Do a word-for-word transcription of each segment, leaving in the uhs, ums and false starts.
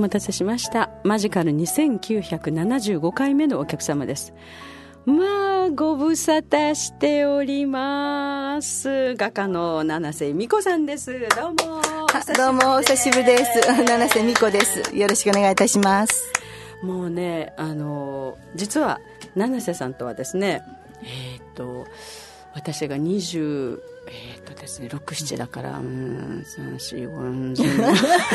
待たせしました。マジカルにせんきゅうひゃくななじゅうごかいめのお客様です。まあご無沙汰しております。画家の七瀬美子さんです。どうもどうもお久しぶりです。七瀬美子です。よろしくお願いいたします。 もうね、あの実は七瀬さんとはですね、えー、っと私がにじゅうえー、っとですねろく、ななだからうんさん、よん、ご、よん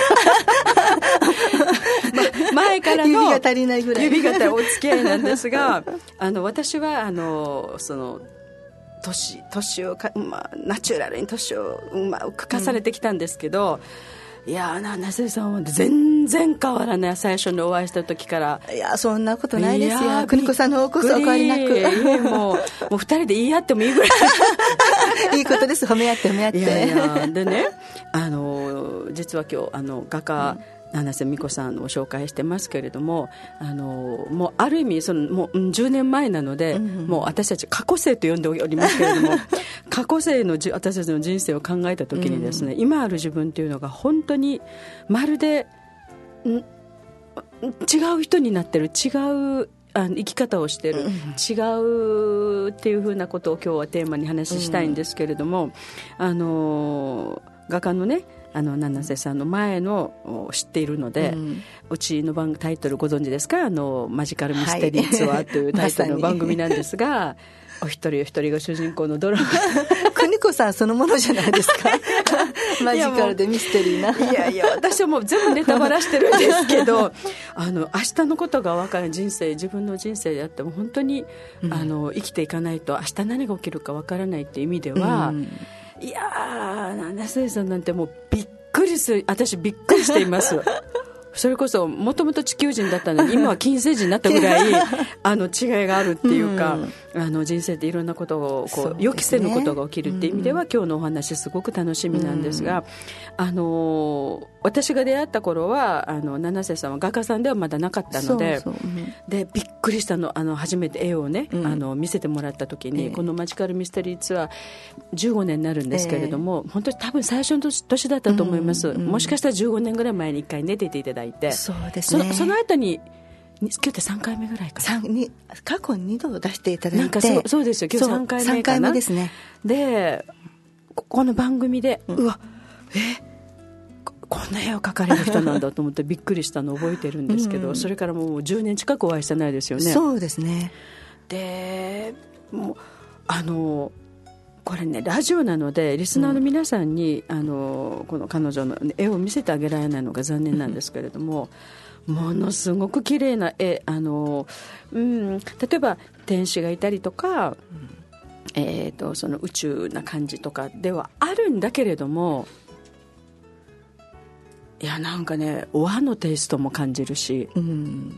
ま、前からの指が足りないぐらい指が足りないお付き合いなんですがあの私はあのその年年をか、まあ、ナチュラルに年をうまく重ねてきたんですけど、うん、いやー七瀬さんは全然変わらない。最初にお会いした時から。 いやそんなことないですよ。邦子さんの方こそお変わりなくもうもう二人で言い合ってもいいぐらいいいことです。褒め合って褒め合って。 いやいやでね、あの実は今日あの画家、うん七瀬美子さんを紹介してますけれども、あのもうある意味そのもうじゅうねんまえなので、うんうん、もう私たち過去生と呼んでおりますけれども過去生のじ私たちの人生を考えた時にですね、うん、今ある自分というのが本当にまるでん違う人になってる、違うあの生き方をしてる、うん、違うっていうふうなことを今日はテーマに話したいんですけれども、うん、あの画家のねあの七瀬さんの前の知っているので、うん、うちの番タイトルご存知ですか？あのマジカルミステリーツアーというタイトルの番組なんですが、はいお一人お一人が主人公のドラマ邦子さんそのものじゃないですかマジカルでミステリーないやいや私はもう全部ネタバラしてるんですけどあの明日のことが分からない人生、自分の人生であっても本当に、うん、あの生きていかないと明日何が起きるか分からないという意味では、うんいやー七瀬さんなんてもうびっくりする。私びっくりしていますそれこそもともと地球人だったのに今は金星人になったぐらいあの違いがあるっていうか、うん、あの人生っていろんなことをこう、ね、予期せぬことが起きるっていう意味では、うん、今日のお話すごく楽しみなんですが、うん、あの私が出会った頃はあの七瀬さんは画家さんではまだなかったので、そうそう、うん、でびっくりしたの、あの初めて絵をね、うん、あの見せてもらった時に、えー、このマジカルミステリーツアーじゅうごねんになるんですけれども、えー、本当に多分最初の 年, 年だったと思います、うんうん、もしかしたらじゅうごねんぐらい前にいっかいね出ていただいて、 そうですね、 その、その後に今日ってさんかいめぐらいかな、 に過去にど出していただいて、 なんか そ, そうですよ、今日さんかいめかな、 さんかいめですね。 でここの番組で、うん、うわえこ, こんな絵を描かれる人なんだと思ってびっくりしたのを覚えてるんですけど、うん、それからもうじゅうねん近くお会いしてないですよね。 そうですね。 でもうあのこれねラジオなのでリスナーの皆さんに、うん、あのこの彼女の絵を見せてあげられないのが残念なんですけれども、うん、ものすごく綺麗な絵、あの、うん、例えば天使がいたりとか、うんえー、とその宇宙な感じとかではあるんだけれども、いやなんかね和のテイストも感じるし、うん、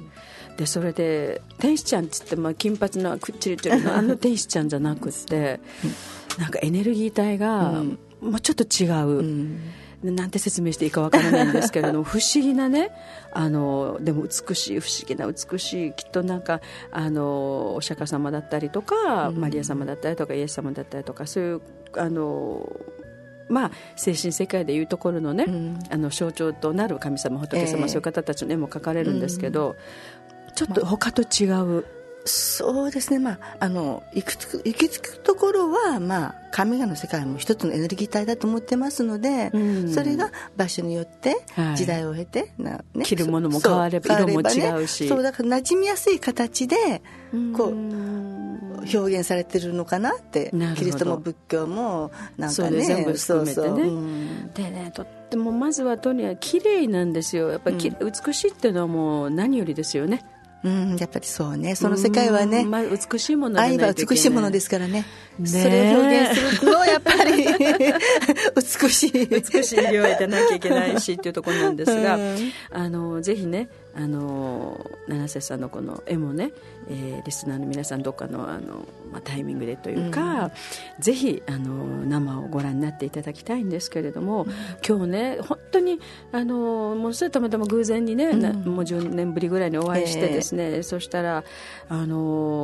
でそれで天使ちゃんって言って、まあ、金髪のくっちりというのあの天使ちゃんじゃなくてなんかエネルギー体がもうちょっと違う、うんなんて説明していいかわからないんですけれども不思議なね、あのでも美しい、不思議な美しい、きっとなんかあのお釈迦様だったりとか、うん、マリア様だったりとかイエス様だったりとか、そういうあのまあ、精神世界でいうところのね、うん、あの象徴となる神様、仏様、えー、そういう方たちの絵も描かれるんですけど、うん、ちょっと他と違う、まあそうですね、まあ、あの行くつく行き着くところは、まあ、神々の世界も一つのエネルギー体だと思ってますので、うん、それが場所によって時代を経て、はいなね、 着るものも変われば色も違うし、 そうだから馴染みやすい形でこう表現されてるのかなって、キリストも仏教もなんかね全部含めてね、そうそう、うん、でねとってもまずはとにかく綺麗なんですよ。やっぱり、うん、美しいっていうのはもう何よりですよね。 うん、やっぱりそうね、その世界はね、 まあ、美しいものじゃないといけない、 愛は美しいものですからね、ねそれを表現するのはやっぱり美しい美しい色を得てなきゃいけないしっていうところなんですが、うん、あのぜひね、あの七瀬さんのこの絵もね、えー、リスナーの皆さんどっかの、あの、まあ、タイミングでというか、うん、ぜひあの生をご覧になっていただきたいんですけれども、うん、今日ね本当にあのもうそれたまたま偶然にね、うん、もうじゅうねんぶりぐらいにお会いしてですね、えー、そしたらあの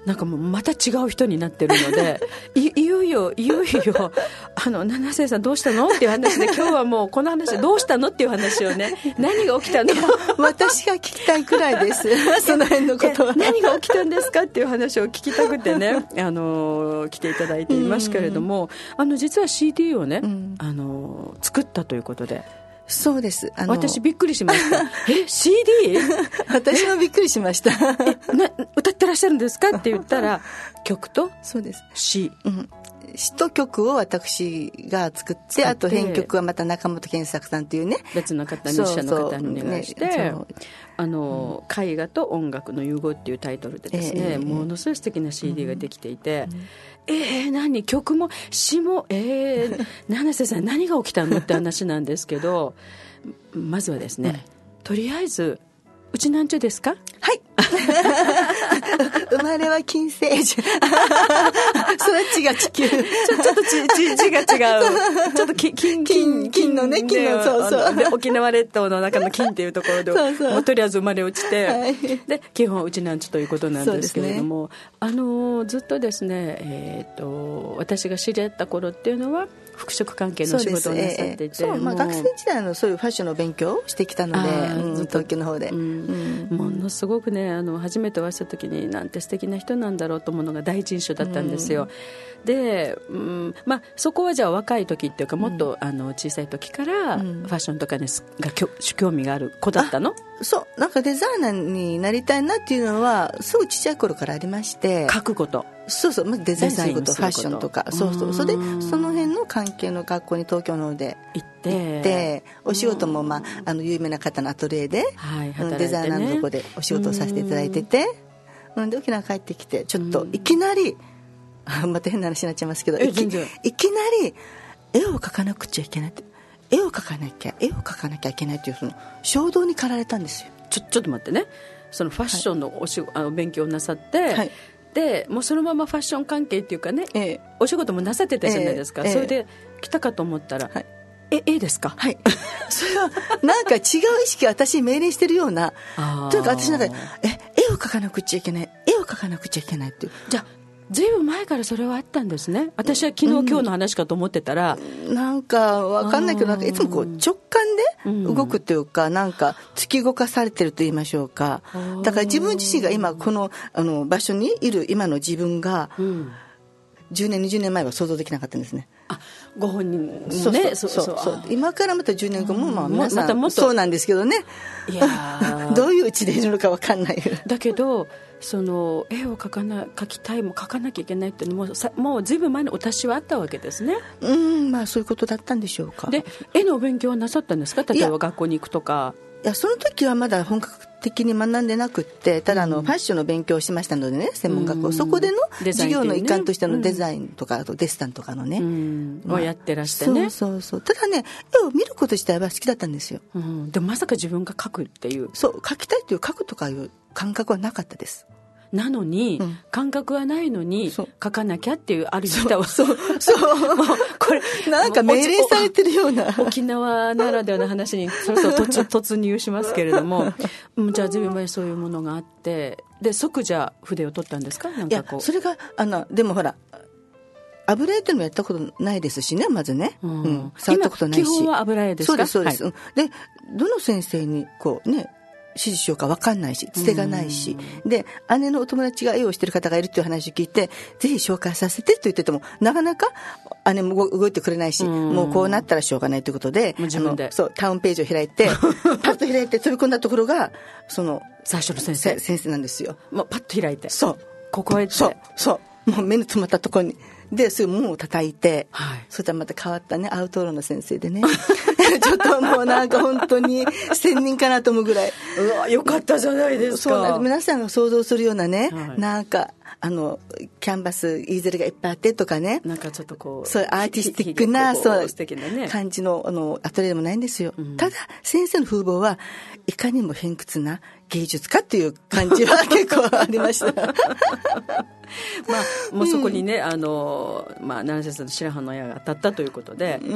なんかもうまた違う人になってるのでい, いよいよいよいよあの七瀬さんどうしたのっていう話で、今日はもうこの話どうしたのっていう話をね、何が起きたの私が聞きたいくらいですその辺のことは何が起きたんですかっていう話を聞きたくてね、あの来ていただいていますけれども、あの実は シーディー をね、うん、あの作ったということで。 そうです。 あの私びっくりしましたえ シーディー私もびっくりしましたえな歌ってらっしゃるんですかって言ったら曲とそうです詩、 うん、詩と曲を私が作って、あと編曲はまた中本健作さんというね別の方、ミュージシャンの方にお願いして、ね、あの、うん、絵画と音楽の融合っていうタイトルでですね、えー、ものすごい素敵な シーディー ができていて、うんうん、えー、何曲も詩もえー、七瀬さん何が起きたのって話なんですけどまずはですね、うん、とりあえずうちなんちゅですか？ はい生まれは金星それ地が地球ちょ, ちょっと地が違うちょっと金金金金のね金のそうそうで沖縄列島の中の金っていうところでそうそうもうとりあえず生まれ落ちて、はい、で基本うちなんちゅということなんですけれども、ね、あのずっとですね、えー、と私が知り合った頃っていうのは服飾関係の仕事をなさっていて、 そう、まあ、学生時代のそういうファッションの勉強をしてきたので、うん、東京の方で、 うんうん、ものすごくね、あの初めてお会いした時になんて素敵な人なんだろうと思うのが第一印象だったんですよ、うん、で、うんまあ、そこはじゃあ若い時っていうかもっと、うん、あの小さい時からファッションとか、ね、が興味がある子だったの？ そうなんかデザイナーになりたいなっていうのはすぐちっちゃい頃からありまして、 書くことそうそう、まずデザインすること、ファッションとか、そうそう、それでその辺の関係の学校に東京の方で行って行ってお仕事も、まあ、あの有名な方のアトリエで、はいね、デザイナーのとこでお仕事をさせていただいてて、うんで沖縄帰ってきてちょっといきなりまた変な話になっちゃいますけど、いき、いきなり絵を描かなくちゃいけないって、絵を描かなきゃ絵を描かなきゃいけないというその衝動に駆られたんですよ。 ちょ、ちょっと待ってね、そのファッションのおし、はい、あの勉強をなさって、はい、でもうそのままファッション関係っていうかね、ええ、お仕事もなさってたじゃないですか、ええ、それで来たかと思ったら、はい、え絵ですか？ はいそれはなんか違う意識が私に命令してるようなというか、私なんかえ絵を描かなくちゃいけない絵を描かなくちゃいけないっていう、 じゃあずいぶん前からそれはあったんですね。私は昨日、うん、今日の話かと思ってたら、 なんか分かんないけど、なんかいつもこう直感で動くというか、うん、なんか突き動かされてると言いましょうか。だから自分自身が今この、あの場所にいる今の自分が、うん、じゅうねんにじゅうねんまえは想像できなかったんですね。 あご本人もね、 そうそうそうそうそう今からまたじゅうねんごも、まあ、皆さんまたそうなんですけどね、いやどういううちでいるのか分かんないだけどその絵を描かな描きたいも描かなきゃいけないっていうのもさもうずいぶん前に私はあったわけですね。 うんまあそういうことだったんでしょうか。 で絵のお勉強はなさったんですか？例えば学校に行くとか。 いやその時はまだ本格的に学んでなくって、ただあの、うん、ファッションの勉強をしましたのでね、専門学校、うん、そこでの授業の一環としてのデザインとか、うん、あとデッサンとかのね、 うんまあ、をやってらしてね。 そうそうそう。ただね絵を見ること自体は好きだったんですよ、 うん、でもまさか自分が描くっていうそう描きたいという描くとかいう感覚はなかったです。 なのに、うん、感覚はないのに書かなきゃっていうある人はそうそうもうこれなんか命令されてるような沖縄ならではの話にそろそろ突突入しますけれどもじゃあ自分はそういうものがあってで即じゃあ筆を取ったんですか？なんかこういやそれがあのでもほら油絵っていうのもやったことないですしね、まずね、うんうん、触ったことないし。 基本は油絵ですか？ そうですそうです、はい、でどの先生にこうね指示しようか分かんないしつてがないし、で姉のお友達が絵をしてる方がいるっていう話を聞いてぜひ紹介させてと言っててもなかなか姉も動いてくれないし、もうこうなったらしょうがないということで、 自分であのそうタウンページを開いてパッと開いて飛び込んだところがその最初の先生先生なんですよ。 もうパッと開いてそうここへってそうそうもう目に留まったところにですぐ門を叩いて、はい、そしたらまた変わったねアウトローの先生でねちょっともうなんか本当に仙人かなと思うぐらいうわよかったじゃないですか。 そう皆さんが想像するようなね、はい、なんかあのキャンバスイーゼルがいっぱいあってとかね、 なんかちょっとこうそうアーティスティックなそう素敵な、ね、 感じ の, あのアトリエでもないんですよ、うん、ただ先生の風貌はいかにも偏屈な芸術家っていう感じは結構ありましたまあもうそこにね、うん、あのまあ七瀬さんの白羽の矢が当たったということで、うん、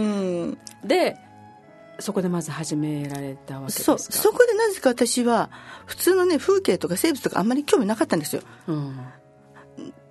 でそこでまず始められたわけですか？ そうそこでなぜか私は普通のね風景とか生物とかあんまり興味なかったんですよ、うん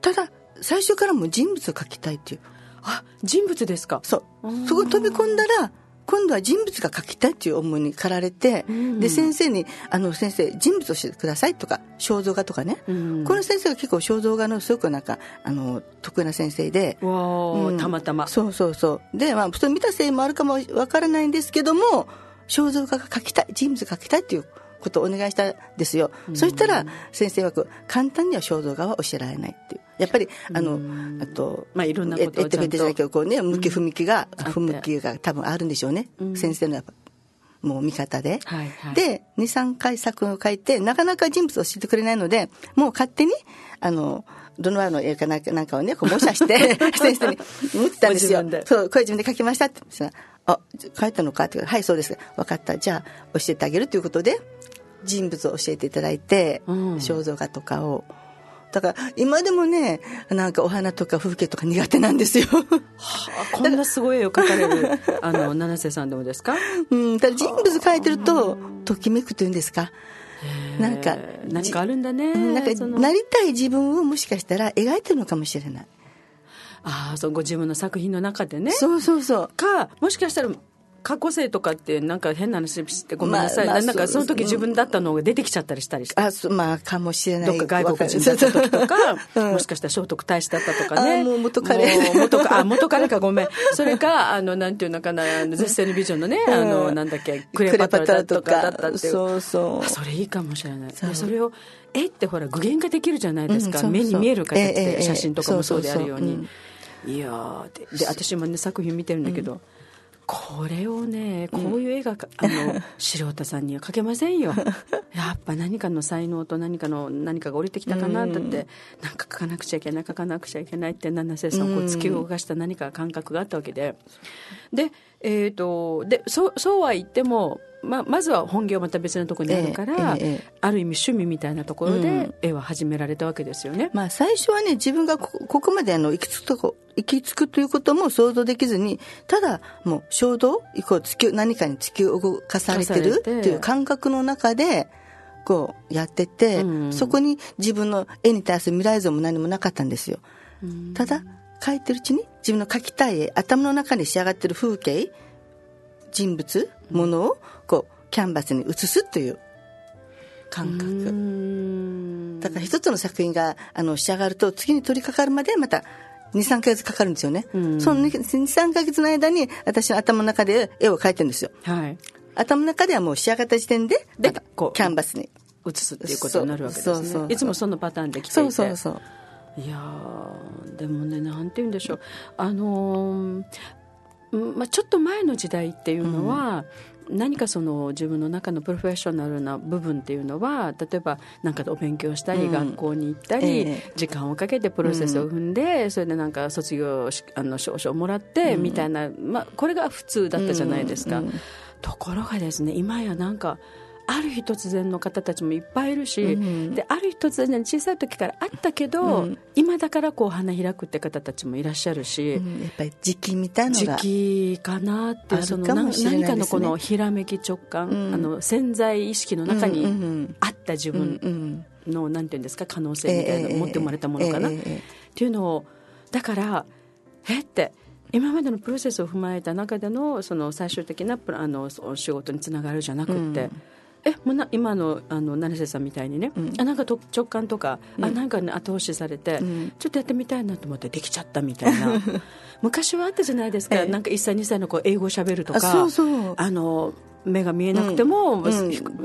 ただ最初からもう人物を描きたいっていう。 あ、人物ですか。 そうそこに飛び込んだら今度は人物が描きたいっていう思いに駆られて、うん、で先生にあの先生人物をしてくださいとか肖像画とかね、うん、この先生が結構肖像画のすごくなんかあの得意な先生で、 うん、たまたまそうそうそうで、まあ、それ見たせいもあるかもわからないんですけども肖像画が描きたい人物が描きたいっていうことをお願いしたんですよ、うん、そしたら先生は簡単には肖像画は教えられないっていうやっぱりあのあと、 まあ、いろんなことをちゃんとじゃないけどこうね向き不向きが、うん、不向きが多分あるんでしょうね、うん、先生のやっぱもう見方で、はいはい、で にさんかい作品を書いてなかなか人物を教えてくれないのでもう勝手にあのドノワールの絵かなんかなんかをねこう模写して先生に持ってたんですよ。そうこれ自分で書きましたって言ったらあ書いたのかって言うからはいそうです分かったじゃあ教えてあげるということで人物を教えていただいて、うん、肖像画とかをだから今でもねなんかお花とか風景とか苦手なんですよ、はあ、こんなすごい絵を描かれるあの七瀬さんでもですか、 うん、だから人物描いてるとときめくというんですかなんか何かあるんだねなんかなりたい自分をもしかしたら描いてるのかもしれない。 ああ、そうご自分の作品の中でね。 そうそうそうかもしかしたら過去性とかってなんか変な話してごめんなさい、まあまあ、なんかその時自分だったのが出てきちゃったりしたりして、 あまあかもしれないどっか外国人だった時とか、うん、もしかしたら聖徳太子だったとかねあもう元彼もう元かあ元彼かごめんそれかあのなんていうのかな絶世の美女のね、うん、あのなんだっけクレオパトラとかだったっていうそうそうそれいいかもしれない。そ, それを絵ってほら具現化できるじゃないですか、うん、そうそう目に見える形で、えー、写真とかもそうであるように、そうそうそう、うん、いやでで私もね作品見てるんだけど、うんこれをねこういう絵が、うん、あの素人さんには描けませんよやっぱ何かの才能と何かの何かが降りてきたかな、うん、だってなんか描かなくちゃいけない描かなくちゃいけないって七瀬さんをこう突き動かした何か感覚があったわけでで,、えー、とで そ, そうは言ってもま, まずは本業また別のところにあるから、えええ、ある意味趣味みたいなところで絵は始められたわけですよね、 うんまあ、最初はね自分が こ, ここまであの行き着くとこ行き着くということも想像できずにただもう衝動以降突き何かに突き動かされてるっていう感覚の中でこうやってて、うん、そこに自分の絵に対する未来像も何もなかったんですよ、うん、ただ描いてるうちに自分の描きたい絵頭の中に仕上がってる風景人物ものをこうキャンバスに映すという感覚だから一つの作品があの仕上がると次に取り掛かるまでまた にさんかげつかかるんですよね。その にさんかげつの間に私の頭の中で絵を描いてるんですよ、はい、頭の中ではもう仕上がった時点でまたこうキャンバスに映すっていうことになるわけですね。そうそうそういつもそのパターンで来ていてそうそうそういやでもねなんて言うんでしょうあのーまあ、ちょっと前の時代っていうのは、うん、何かその自分の中のプロフェッショナルな部分っていうのは例えばなんかお勉強したり、うん、学校に行ったり、えー、時間をかけてプロセスを踏んで、うん、それでなんか卒業あの証書をもらって、うん、みたいな、まあ、これが普通だったじゃないですか、うんうん、ところがですね今やなんかある日突然の方たちもいっぱいいるし、うん、である日突然小さい時からあったけど、うん、今だからこう花開くって方たちもいらっしゃるし、 うん、やっぱり時期みたいなのが時期かなってその何かのこのひらめき直感、うん、あの潜在意識の中にあった自分のなんていうんですか可能性みたいなのを持って生まれたものかな、えーえーえー、っていうのをだからえって今までのプロセスを踏まえた中でのその最終的なあの仕事につながるじゃなくって、うんえもうな今 の, あの成瀬さんみたいにね、うん、あなんかと直感とか、うん、あなんか、ね、後押しされて、うん、ちょっとやってみたいなと思ってできちゃったみたいな昔はあったじゃないですか、ええ、なんかいっさいにさいの子英語をしゃべるとかあそうそうあの目が見えなくても、うんうん、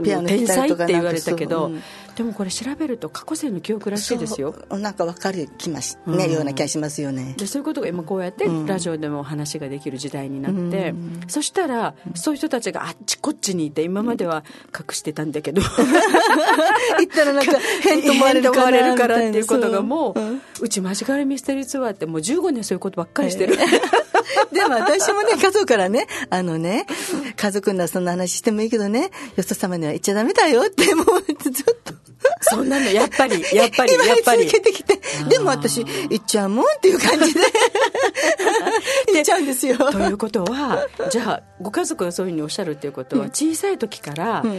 天才って言われたけど、うん、でもこれ調べると過去世の記憶らしいですよ。 なんか分かる気ます、ねうん、ような気がしますよね。 でそういうことが今こうやってラジオでも話ができる時代になって、うん、そしたらそういう人たちがあっちこっちにいて今までは隠してたんだけど言ったらなんか変と思われるからるからっていうことがもう、うん、うちマジカルミステリーツアーってもうじゅうごねんそういうことばっかりしてる、えー、でも私もね家族からねあのね家族ならそんな話してもいいけどねよそ様には言っちゃダメだよってもうずっとそんなのやっぱりやっぱりやっぱり続けてきてでも私言っちゃうもんっていう感じで言っちゃうんですよ。 ということはじゃあご家族がそういうふうにおっしゃるっていうことは、うん、小さい時から、うん普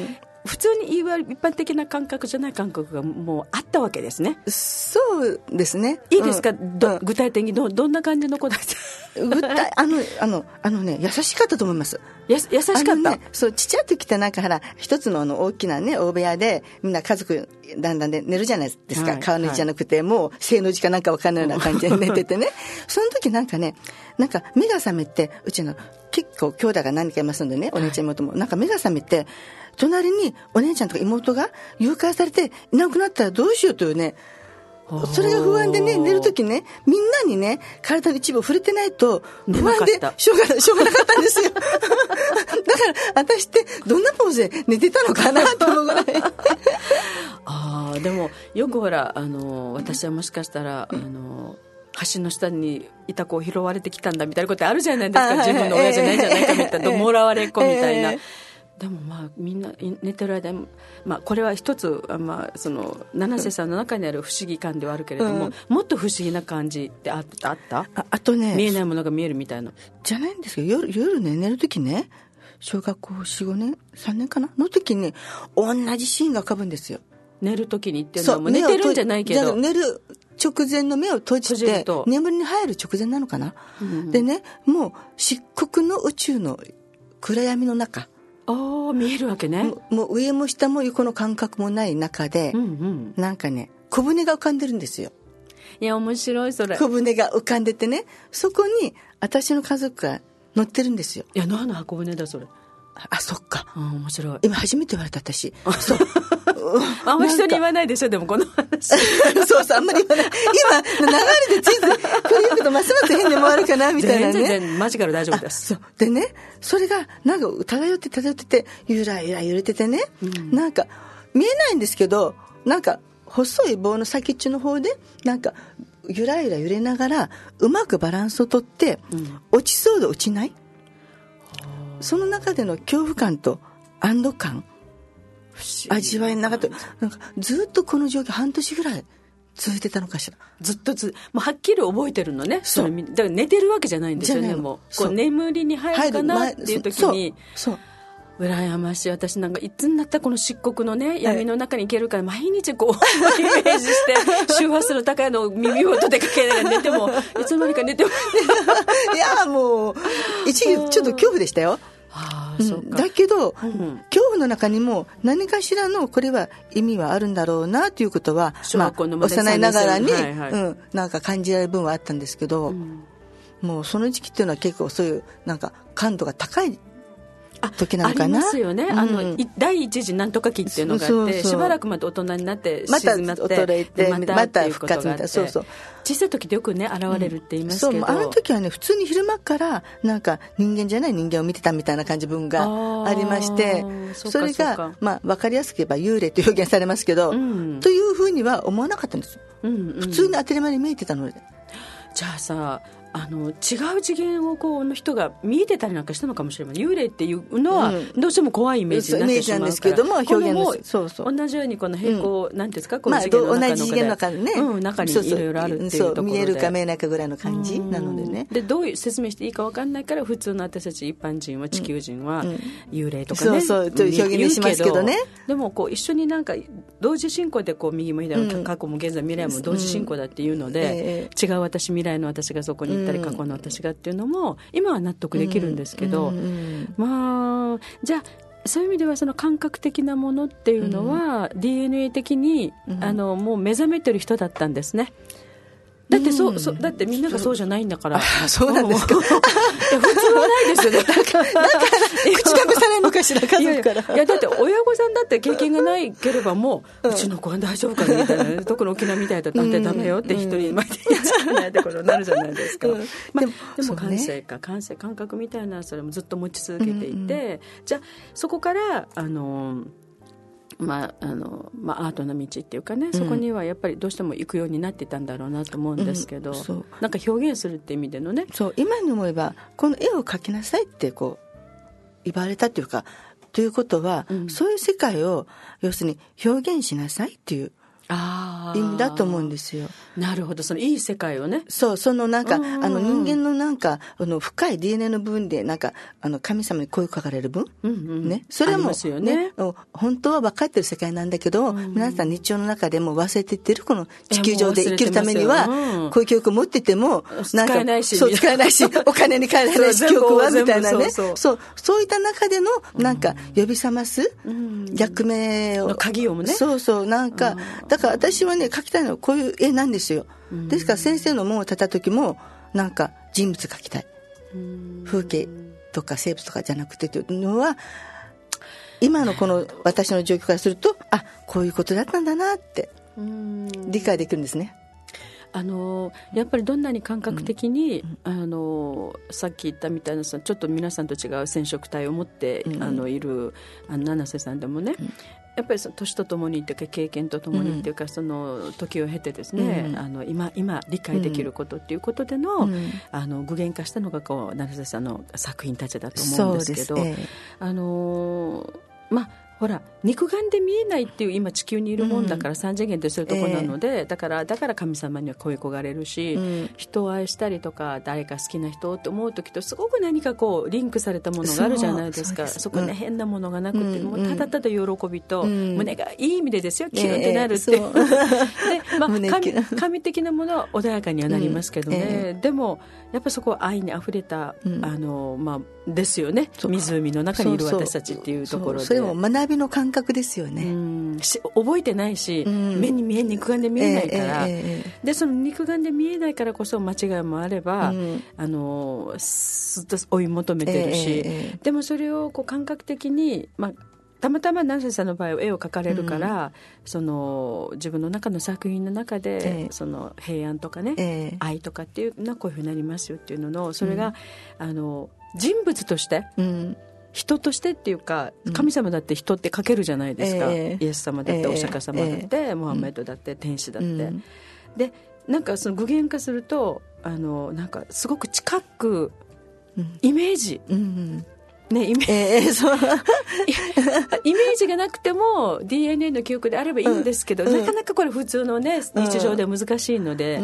普通にいわゆる一般的な感覚じゃない感覚がもうあったわけですね。 そうですね。 いいですか、 うん、 ど具体的に ど, どんな感じの子だった具体あのあのあのね優しかったと思います。 や優しかった、ね、 そうちっちゃい時ってなんかほら一つ の, あの大きなね大部屋でみんな家族だんだんで寝るじゃないですか、はい、川の字じゃなくて、はい、もう正の字かなんか分かんないような感じで寝ててねその時なんかねなんか目が覚めてうちの結構兄弟が何かいますのでね、お姉ちゃん妹もなんか目が覚めて隣にお姉ちゃんとか妹が誘拐されていなくなったらどうしようというね、それが不安でね、寝るときね、みんなにね体の一部触れてないと不安でしょうがなしょうがなかったんですよだから私ってどんなポーズで寝てたのかなと思うぐらいあでもよくほらあの私はもしかしたら、うん、あの橋の下にいた子を拾われてきたんだみたいなことあるじゃないですか、自分の親じゃないんじゃないかみたいな、えー、もらわれっ子みたいな、えーでもまあみんな寝てる間に、まあ、これは一つ、まあ、その七瀬さんの中にある不思議感ではあるけれども、うん、もっと不思議な感じってあった あ, あ, あとね見えないものが見えるみたいなじゃないんですけど 夜, 夜ね寝るときね小学校 よん,ご 年さんねんかなの時に、ね、同じシーンが浮かぶんですよ。 寝るときにっていうのはもう寝てるんじゃないけど寝る直前の目を閉じて眠りに入る直前なのかな、うんうん、でねもう漆黒の宇宙の暗闇の中あ見えるわけね。 も, もう上も下も横の感覚もない中で、うんうん、なんかね小舟が浮かんでるんですよ。 いや面白いそれ。 小舟が浮かんでてねそこに私の家族が乗ってるんですよ。 いや何の箱舟だそれ。 あそっか、 うん、面白い。 今初めて言われた私そうあんまり人に言わないでしょでもこの話そうそうあんまり言わない今流れでついついこれ言うけどますます変でもあるかなみたいなね。 全然マジカル大丈夫です。 そうでねそれがなんか漂って漂っててゆらゆら揺れててね、うん、なんか見えないんですけどなんか細い棒の先っちょの方でなんかゆらゆら揺れながらうまくバランスをとって、うん、落ちそうで落ちない、その中での恐怖感と安堵感味わいなかった。なんかずっとこの状況半年ぐらい続いてたのかしら。 ずっとつもうはっきり覚えてるのね。それだから寝てるわけじゃないんですよね。もうこう眠りに入るかなっていう時にそう羨ましい。私なんかいつになったらこの漆黒のね闇の中に行けるから毎日こうイメージして周波数の高いのを耳元でかけながら寝てもいつの間にか寝てもいやもう一時ちょっと恐怖でしたよ。 あうん、だけど、うん、恐怖の中にも何かしらのこれは意味はあるんだろうなということは、まあ、幼いながらに、はいはいうん、なんか感じられる分はあったんですけど、うん、もうその時期っていうのは結構そういうなんか感度が高い時なのかな。 ありますよね、うん、あの第一次なんとか期っていうのがあってそうそうそうしばらくまた大人になってまた衰えてまた、また復活みたいな。そうそう小さい時ってよくね現れるって言いますけど、うん、 そうあの時はね普通に昼間からなんか人間じゃない人間を見てたみたいな感じ分がありましてそれがまあ分かりやすく言えば幽霊と表現されますけど、うん、というふうには思わなかったんです、うんうん、普通に当たり前に見えてたので。 じゃあさあの違う次元をこうの人が見えてたりなんかしたのかもしれない。幽霊っていうのはどうしても怖いイメージになってしまうから、うん、イメージなんですけども表現のそうそう同じようにこの平行、うん、なんていうんですかこの次元の中の、まあ、同じ次元の中で、ねうん、中にいろいろあるっていうところでそう見えるか見えないかぐらいの感じなのでね。 でどういう説明していいか分かんないから普通の私たち一般人は地球人は幽霊とかね、うん、そうそうという表現にしますけどね。でもこう一緒になんか同時進行でこう右も左も過去も現在未来も同時進行だっていうので、うんえー、違う私未来の私がそこに行ったり過去の私がっていうのも今は納得できるんですけど、うんうん、まあじゃあそういう意味ではその感覚的なものっていうのは ディーエヌエー 的に、うん、あのもう目覚めてる人だったんですね。だってそう、うん、そだってみんながそうじゃないんだから。 あそうなんですか。いや普通はないですよね。だからだから口隠されるのかしら家族から。 いやいやだって親御さんだって経験がないければもう、うん、うちの子は大丈夫かなみたいな、ね、特に沖縄みたいだったってダメよって一人前で言っちゃうないところになるじゃないですか。うんまあ、でも、でも感性か、ね、感性感覚みたいなそれもずっと持ち続けていて、うんうん、じゃあそこからあの。まああのまあ、アートな道っていうかね、うん、そこにはやっぱりどうしても行くようになってたんだろうなと思うんですけど、うん、なんか表現するって意味でのねそう今に思えばこの絵を描きなさいってこう言われたっていうかということは、うん、そういう世界を要するに表現しなさいっていうあ意味だと思うんですよ。 なるほど、そのいい世界をね。 そう、そのなんか、うんうんうん、あの人間のなんかあの深い ディーエヌエー の部分でなんかあの神様に声をかかれる分、うんうん、ね、それはもうね、ね、本当は分かってる世界なんだけど、うんうん、皆さん日常の中でも忘れていってるこの地球上で生きるためには、うん、こういう記憶を持っててもなんか使えないし、 そう使えないしお金に換えられないし記憶はみたいなね、そうそう、そういった中でのなんか呼び覚ます役目を、 の鍵をもね、 そうそう、なんかだから私はね描きたいのはこういう絵なんですよ。ですから先生の門を立った時もなんか人物描きたい、風景とか生物とかじゃなくてというのは今のこの私の状況からすると、あ、こういうことだったんだなって理解できるんですね。 あのやっぱりどんなに感覚的に、うん、あのさっき言ったみたいなちょっと皆さんと違う染色体を持って、うん、あのいるあの七瀬さんでもね、うん、やっぱり年とともにというか経験とともにというか、うん、その時を経てですね、うん、あの 今, 今理解できることっていうことでの、うん、あの具現化したのがこう七瀬さんの作品たちだと思うんですけど、ええ、あのまあほら肉眼で見えないっていう今地球にいるもんだから、うん、三次元とするところなので、えー、だからだから神様には恋焦がれるし、うん、人を愛したりとか誰か好きな人と思う時とすごく何かこうリンクされたものがあるじゃないですか。 そ, そこね、うん、変なものがなくて、うん、もうただただ喜びと、うん、胸がいい意味でですよキュンってなるって、えー、で、まあ、神, 神的なものは穏やかにはなりますけどね、うんえー、でもやっぱりそこは愛にあふれた、うん、あのまあですよね。湖の中にいる私たちっていうところで、 そうそう、それも学びの感覚ですよね。 うんし覚えてないし、うん、目に見え肉眼で見えないから、えーえー、でその肉眼で見えないからこそ間違いもあれば、うん、あのずっと追い求めてるし、えー、でもそれをこう感覚的に、まあたまたま七瀬さんの場合は絵を描かれるから、うん、その自分の中の作品の中で、えー、その平安とかね、えー、愛とかっていうのはこういうふうになりますよっていうののそれが、うん、あの人物として、うん、人としてっていうか神様だって人って描けるじゃないですか、えー、イエス様だってお釈迦様だって、えー、モハメドだって天使だって、うん、でなんかその具現化するとあのなんかすごく近くイメージ、うんうんね、イメージ、えー、そうイメージがなくても ディーエヌエー の記憶であればいいんですけど、うん、なかなかこれ普通の、ね、日常では難しいので、うん、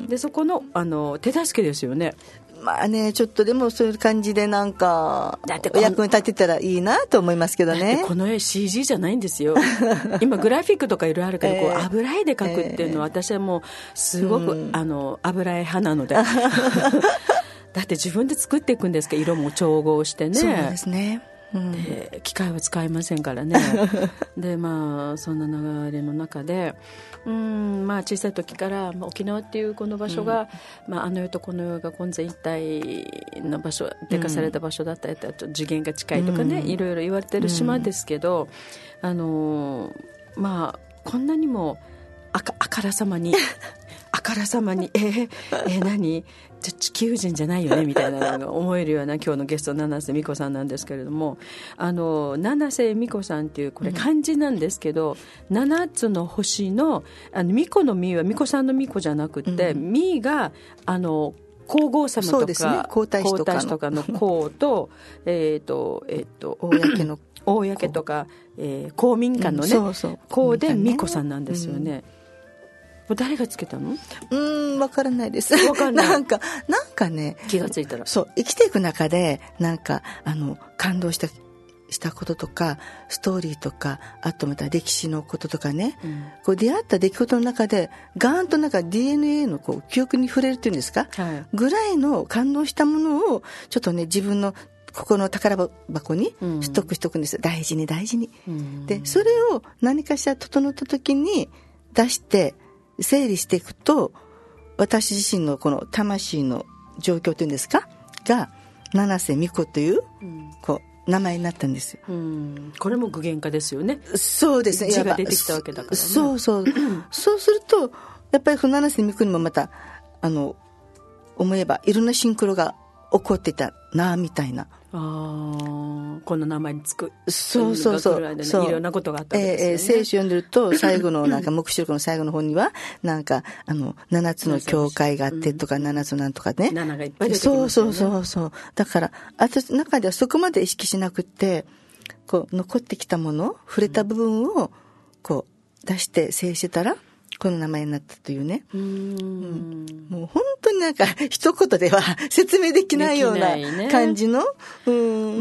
でそこ の, あの手助けですよね。 まあね、ちょっとでもそういう感じでなんかお役に立てたらいいなと思いますけどね。 だってこの絵 シージー じゃないんですよ今グラフィックとかいろいろあるから、こう油絵で描くっていうのは私はもうすごく、うん、あの油絵派なのでだって自分で作っていくんですけど色も調合してね。 そうですね、うん、 で機械は使いませんからねでまあそんな流れの中でうん、まあ、小さい時から、まあ、沖縄っていうこの場所が、うんまあ、あの世とこの世が混然一体の場所でかされた場所だったり、うん、と次元が近いとかね、うん、いろいろ言われてる島ですけど、うん、あのまあこんなにも あ, かあからさまにあからさまにえー、えー、何地球人じゃないよねみたいなのが思えるような今日のゲスト七瀬美子さんなんですけれども、あの七瀬美子さんっていうこれ漢字なんですけど、うん、七つの星のあの美子の美は美子さんの美子じゃなくて、うん、美があの皇后様とか、 ね、皇太子とか の, とかの皇とえっとえっと公の公とか、えー、公民館のね、うん、そうそう公で美子さんなんですよね、うん、誰がつけたの？ うーん、分からないです。 分かんない。 なんかなんかね、 気がついたら、 そう生きていく中でなんかあの感動したしたこととかストーリーとか、あとまた歴史のこととかね、うん、こう出会った出来事の中でガーンとなんか ディーエヌエー のこう記憶に触れるっていうんですか、はい、ぐらいの感動したものをちょっとね自分のここの宝箱にストックしとくんです、うん、大事に大事に、うん、でそれを何かしら整った時に出して整理していくと、私自身のこの魂の状況というんですかが七瀬美子という、うん、こう名前になったんですよ、うん、 これも具現化ですよね。 そうですね、 字が出てきたわけだからね。 そうそうそうするとやっぱり七瀬美子にもまたあの思えばいろんなシンクロが起こってたなみたいな、 あこの名前につくそうそうそう、 ね、いろんなことがあったわけですよね、 えー、聖書読んでると最後のなんか黙示録の最後の方にはなんかあの七つの教会があってとか、うん、七つなんとかね、 七がいっぱい出てきますよね。 そうそうそうそう、だから私の中ではそこまで意識しなくってこう残ってきたもの触れた部分をこう出して整理してたら、 この名前になったというね。うーん、うん、もう本当になんか一言では説明できないような感じの、ね、うん、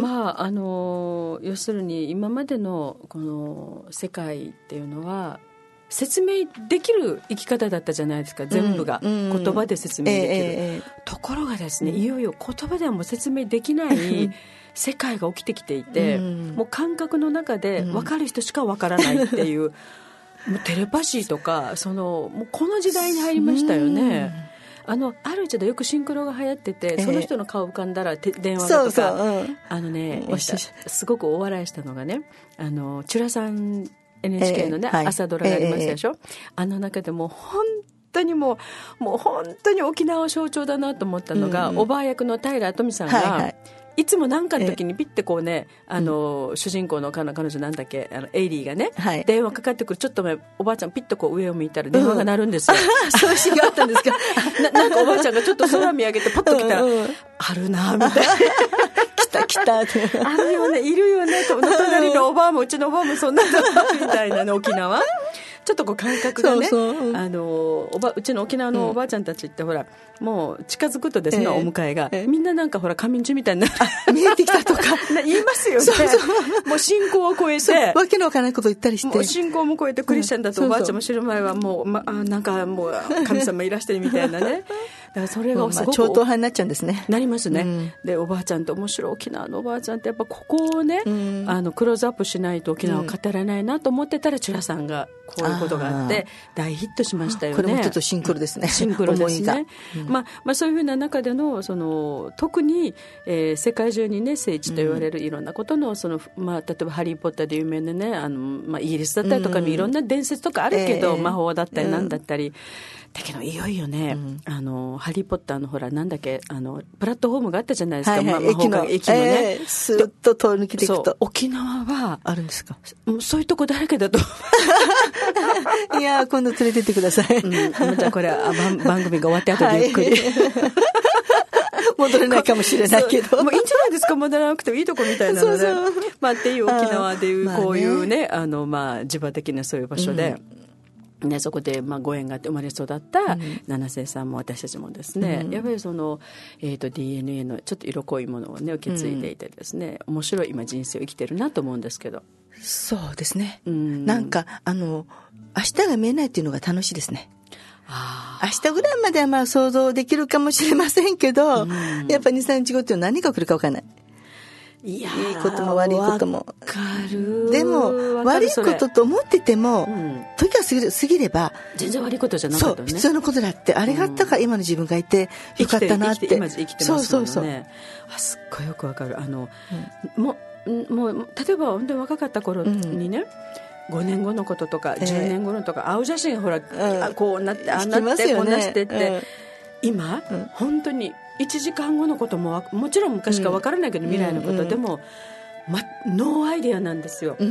まああの要するに今までのこの世界っていうのは説明できる生き方だったじゃないですか、全部が、うんうん、言葉で説明できる、えー、ところがですね、いよいよ言葉ではもう説明できない世界が起きてきていて、うん、もう感覚の中で分かる人しか分からないっていう、うん、もうテレパシーとかそのもうこの時代に入りましたよね、うん、あのある一度よくシンクロが流行ってて、その人の顔浮かんだらて電話がとか、そうそう、うん、あのね、うん、すごく大笑いしたのがね、あのチュラさんエヌエイチケー のね、えーはい、朝ドラがありましたでしょ、えー、あの中でも本当にもうもう本当に沖縄を象徴だなと思ったのが、うん、おばあ役の平あとみさんが、はいはい、いつも何かの時にピッてこうね、あの、うん、主人公の彼女なんだっけ、あのエイリーがね、はい、電話かかってくる、ちょっと前おばあちゃんピッとこう上を向いたら電話が鳴るんですよ、 うん、そういうシーンがあったんですかな, なんかおばあちゃんがちょっと空見上げてパッと来たら、うんうん、あるなみたいな来た来たってあるよね、いるよね、隣のおばあもうちのおばあもそんなだみたいなね、沖縄ちょっとこう感覚がね、そうそう、うん、あのおばうちの沖縄のおばあちゃんたちって、うん、ほらもう近づくとですね、えー、お迎えが、えー、みんななんかほら仮眠中みたいにな見えてきたとか言いますよね。そうそうもう信仰を超えてわけのわからないこと言ったりして、 もう信仰も超えてクリスチャンだとおばあちゃんも知る前はもう、ま、あなんかもう神様いらしてるみたいなねだからそれがすごく、 まあ、超党派になっちゃうんですね。 なりますね、うん、でおばあちゃんって面白い、沖縄のおばあちゃんってやっぱここをね、うん、あのクローズアップしないと沖縄を語れないなと思ってたら、チュラさんがこういうことがあって大ヒットしましたよね。 これもちょっとシンクロですね。 シンクロですね、うんまあまあ、そういうふうな中で の, その特に、えー、世界中にね聖地と言われるいろんなことの、 その、まあ、例えばハリーポッターで有名なね、あの、まあ、イギリスだったりとか、うん、いろんな伝説とかあるけど、えー、魔法だったりなんだったり、うんだけどいよいよね、うん、あのハリーポッターのほらなんだっけ、あのプラットフォームがあったじゃないですか、はいはい、まあ、駅の駅のね、 えー、スーッと通り抜けていくと、 沖縄はあるんですか。 そういうとこだらけだといや今度連れてってください、うん、 じゃあこれは番, 番組が終わって後でゆっくり、はい戻れないかもしれないけどもういいんじゃないですか、戻らなくてもいいとこみたいなのでそうそう、まあ、っていう沖縄でいうこういうね、あのまあ磁場的なそういう場所で、うんね、そこでまあご縁があって生まれ育った七瀬さんも私たちもですね、うん、やっぱりその、えー、と ディーエヌエー のちょっと色濃いものを、ね、受け継いでいてですね、うん、面白い今人生を生きてるなと思うんですけど。 そうですね、うん、なんかあの明日が見えないっていうのが楽しいですね。あ明日ぐらいまではまあ想像できるかもしれませんけど、うん、やっぱり にさんにちごっていうのは何が来るか分からない。いやいいことも悪いこともかる。 でも悪いことと思ってても、うん、時が過ぎる、過ぎれば全然悪いことじゃなかったね。 そう普通のことだって、あれがあったから今の自分がいてよかったなって、 生きて今生きてますもんね。そうそうそう、あすっごいよくわかる。あの、うん、も, もう例えば本当に若かった頃にね、うん、ごねんごのこととかじゅうねんごのとか、青写真ほら、うん、こうなってああなって、ね、こうなしてって、うん、今、うん、本当にいちじかんごのことももちろん昔から分からないけど、うん、未来のこと、うん、でも、ま、ノーアイデアなんですよ、うん、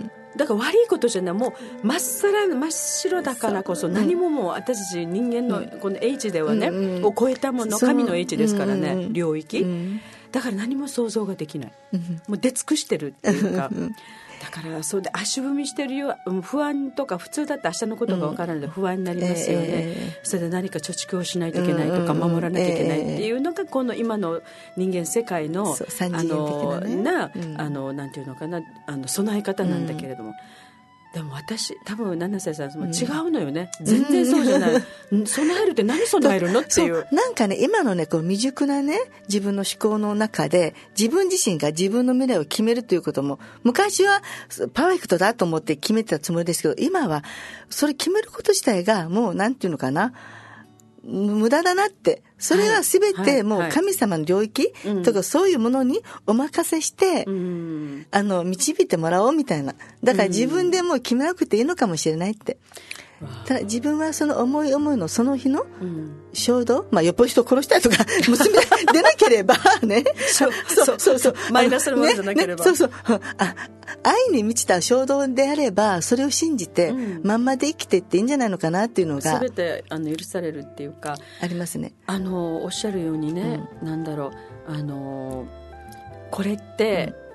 だから悪いことじゃない、もう真っさら真っ白だからこそ何ももう私たち人間のこの英知ではね、うん、を超えたもの、神の英知ですからね、うん、領域、うん、だから何も想像ができない、うん、もう出尽くしてるっていうかだからそうで足踏みしてるよ、不安とか普通だって明日のことが分からないので不安になりますよね、えー、それで何か貯蓄をしないといけないとか守らなきゃいけないっていうのがこの今の人間世界のあのな、うん、あのなんていうのかな、あの備え方なんだけれども、うんでも私多分七瀬さんも違うのよね、うん、全然そうじゃない、うん、備えるって何備えるのっていう、 なんかね今のねこう未熟なね自分の思考の中で自分自身が自分の未来を決めるということも昔はパーフェクトだと思って決めてたつもりですけど、今はそれ決めること自体がもうなんていうのかな、無駄だなって、それは全てもう神様の領域とかそういうものにお任せして、うん、あの導いてもらおうみたいな、だから自分でもう決めなくていいのかもしれないって、うん、ただ自分はその思い思いのその日の衝動、まあよっぽど人を殺したりとか娘出なければねそうそうそうそうマイナスのものじゃなければ、 ねね、そうそうあ愛に満ちた衝動であればそれを信じて、うん、まんまで生きていっていいんじゃないのかなっていうのが全てあの許されるっていうかありますね。 あのおっしゃるようにね、うん、なんだろう、あのこれって、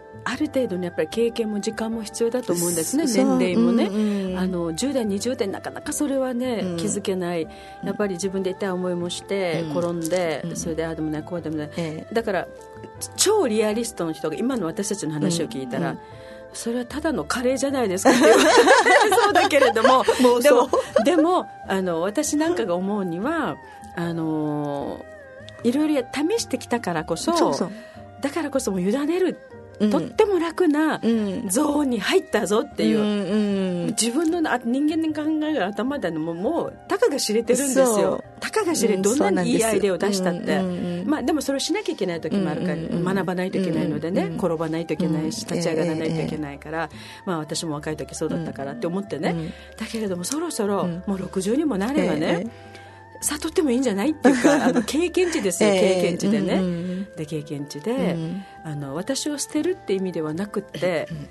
ある程度のやっぱり経験も時間も必要だと思うんですね。年齢もね、うんうん、あのじゅう代にじゅう代なかなかそれはね、うん、気づけない。やっぱり自分で痛い思いもして、うん、転んで、うん、それでああでもないこうでもない、えー、だから超リアリストの人が今の私たちの話を聞いたら、うんうん、それはただのカレーじゃないですかってそうだけれどもでも、でもあの私なんかが思うにはあのいろいろ試してきたからこそ、そうそうだからこそもう委ねる、うん、とっても楽なゾーンに入ったぞっていう、うんうん、自分の人間の考えが頭でももうたかが知れてるんですよ。たかが知れ、うん、どんなにいいアイデアを出したって、うんうん、まあ、でもそれをしなきゃいけない時もあるから、うんうん、学ばないといけないのでね、うんうん、転ばないといけないし立ち上がらないといけないから、まあ、私も若い時そうだったからって思ってね、うん、だけれどもそろそろもうろくじゅうにもなればね、えー悟ってもいいんじゃないっていうかあの経験値ですよ、経験値でね、えーうん、で経験値で、うん、あの私を捨てるって意味ではなくって、うん、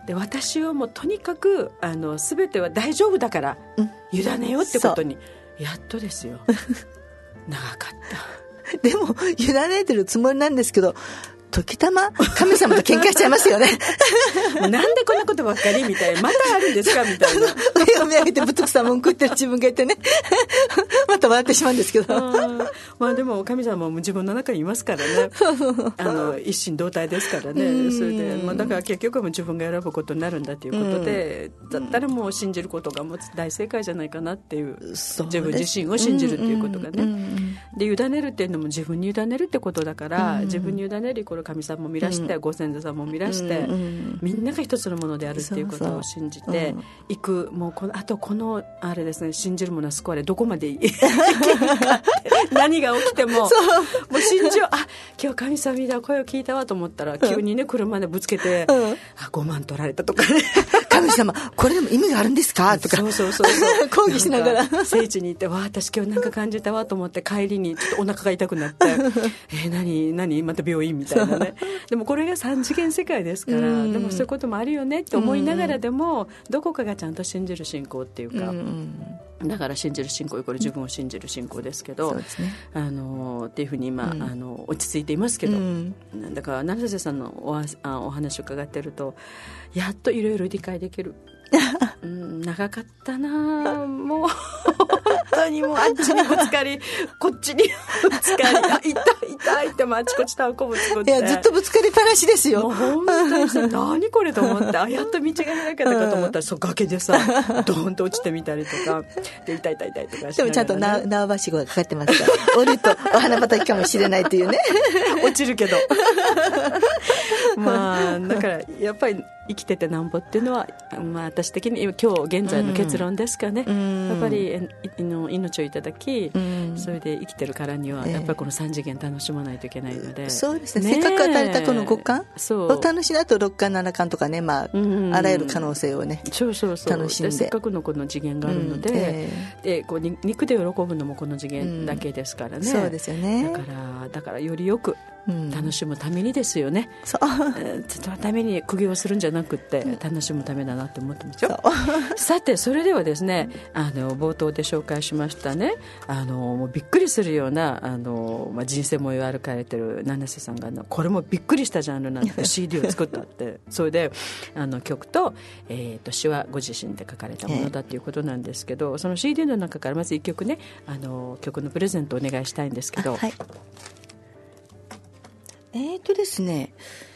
で私をもうとにかくあの全ては大丈夫だから、うん、委ねようってことにやっとですよ長かったでも委ねてるつもりなんですけど時たま神様と喧嘩しちゃいますよねもうなんでこんなことばっかりみたいな、またあるんですかみたいな上を見上げてぶつくさ文句言ってる自分がいてねまた笑ってしまうんですけどあ、まあ、でも神様も自分の中にいますからねあの一心同体ですからね。それで、まあ、だから結局はもう自分が選ぶことになるんだということで、うん、だったらもう信じることがもう大正解じゃないかなっていう、自分自身を信じるっていうことがね、うんうん、で委ねるっていうのも自分に委ねるってことだから、うん、自分に委ねるこれ神様も見らして、うん、ご先祖さんも見らして、うん、みんなが一つのものであるっていうことを信じていく。もうこのあとこのあれですね、信じるものは救われどこまでいけるか何が起きてももう信じよう。あ、今日神様だ声を聞いたわと思ったら急にね車でぶつけて、うん、あごまん取られたとかね神様これでも意味があるんですかとかそうそうそうそう抗議しながら聖地に行ってわ私今日なんか感じたわと思って帰りにちょっとお腹が痛くなってえー、何何また病院みたいなねでもこれが三次元世界ですから、うん、でもそういうこともあるよねって思いながらでも、うん、どこかがちゃんと信じる信仰っていうか、うん、だから信じる信仰イコール自分を信じる信仰ですけど、そうですね、あのっていうふうに今、うん、あの落ち着いていますけど、うん、だから成瀬さんの お, あお話を伺ってるとやっといろいろ理解できるうん、長かったなもう本当にもうあっちにぶつかりこっちにぶつかりあ痛い痛いってあちこちタンコぶつこっていやずっとぶつかりっぱなしですよ。 もう本当にさ何これと思ってあやっと道が開けたかと思ったらそう崖でさドーンと落ちてみたりとかで痛い痛い痛いとかしながら、ね、 でもちゃんと縄ばしごがかかってますから降りるとお花畑かもしれないというね落ちるけどまあだからやっぱり生きててなんぼっていうのは、まあ、私的に今日現在の結論ですかね、うん、やっぱり命をいただき、うん、それで生きてるからにはやっぱりこの三次元楽しまないといけないので、えー、 そうです ね, ねせっかく与えたこの五感を楽しんだと六感七感とかね、まあうん、あらゆる可能性をねそうそうそう楽しん で, でせっかくのこの次元があるので、うんえー、でこう肉で喜ぶのもこの次元だけですからね、うん、 そうですよね。 だからだからよりよく楽しむためにですよね、うん、そうそのために苦行するんじゃなくて楽しむためだなって思ってますよ。さてそれではですねあの冒頭で紹介しましたねあのもうびっくりするようなあの、まあ、人生模様を歩かれてる七瀬さんがあのこれもびっくりしたジャンルなんて シーディー を作ったってそれであの曲と、えー、と詩はご自身で書かれたものだということなんですけど、その シーディー の中からまずいっきょくねあの曲のプレゼントをお願いしたいんですけど、はい、 えーとですね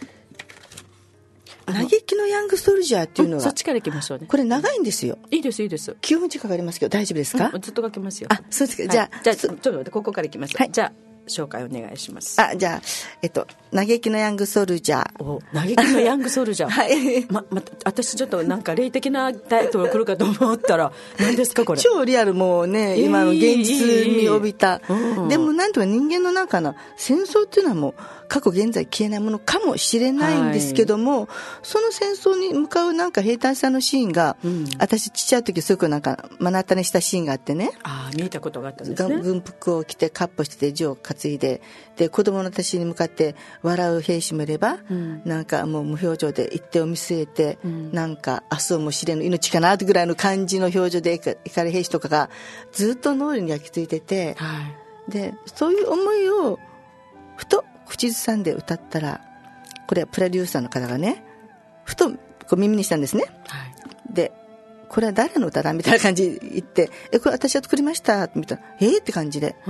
嘆きのヤングソルジャーっていうのは、うん、 そっちからいきましょうね。 これ長いんですよ。 いいですいいです。 きゅうふん近くありますけど大丈夫ですか？ うん、ずっと書けますよ。 あ、そうですか、はい、じゃあじゃあちょっと待ってここからいきます、はい、じゃあ紹介お願いします。 あ、じゃあえっと嘆きのヤングソルジャー。 お、嘆きのヤングソルジャーはいま、ま、私ちょっとなんか霊的なタイトル来るかと思ったら何ですかこれ。 超リアルもうね、今の現実に帯びた、えーうん、でもなんとか人間の中の戦争っていうのはもう過去現在消えないものかもしれないんですけども、はい、その戦争に向かうなんか兵隊さんのシーンが、うん、私ちっちゃい時すごくなんか目の当たりにしたシーンがあってね。 あ、見えたことがあったんですね。 軍服を着てカッポしてて銃を担いで、で子供の私に向かって笑う兵士もいれば、うん、なんかもう無表情で一手を見据えて、うん、なんか明日をも知れぬ命かなぐらいの感じの表情で怒る兵士とかがずっと脳裏に焼き付いてて、はい、でそういう思いをふと口ずさんで歌ったらこれはプロデューサーの方がねふとこう耳にしたんですね、はい、でこれは誰の歌だみたいな感じで言ってえこれ私が作りましたみたいなえー、って感じで、うん、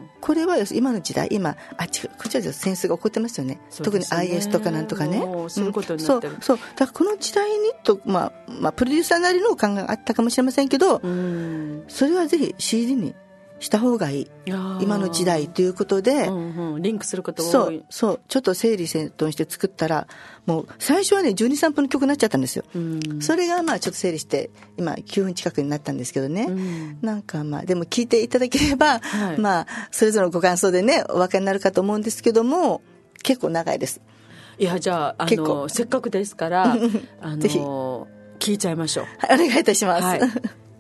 これは今の時代今あっちこっちは戦争が起こってますよ ね, ね特に アイエス とかなんとかねそういうことになってる、 うん、そうそうだからこの時代にと、まあまあ、プロデューサーなりの考えがあったかもしれませんけど、うん、それはぜひ シーディー にした方がいい今の時代ということで、 うんうん、リンクすることが多い。 そうそうちょっと整理整頓して作ったらもう最初はねじゅうに、さんぷんの曲になっちゃったんですよ、うん、それがまあちょっと整理して今きゅうふん近くになったんですけどね、うん、なんかまあでも聞いていただければ、はい、まあそれぞれのご感想でねお分かりになるかと思うんですけども結構長いです。 いやじゃあ、 あのせっかくですからあのぜひ聞いちゃいましょう。 はい、お願いいたします、はい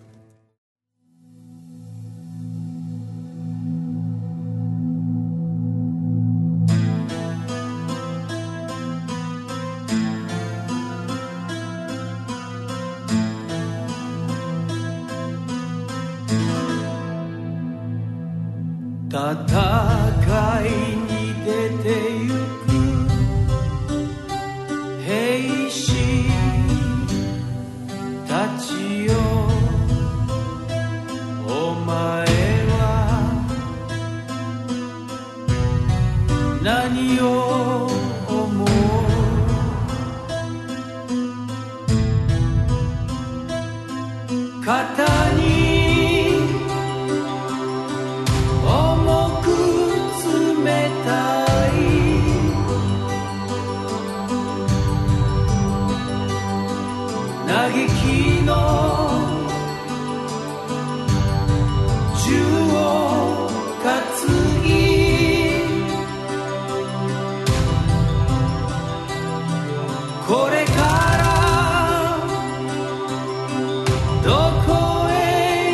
戦いに出てゆく兵士たちよお前は何を思う肩に嘆きの銃を担ぎこれからどこへ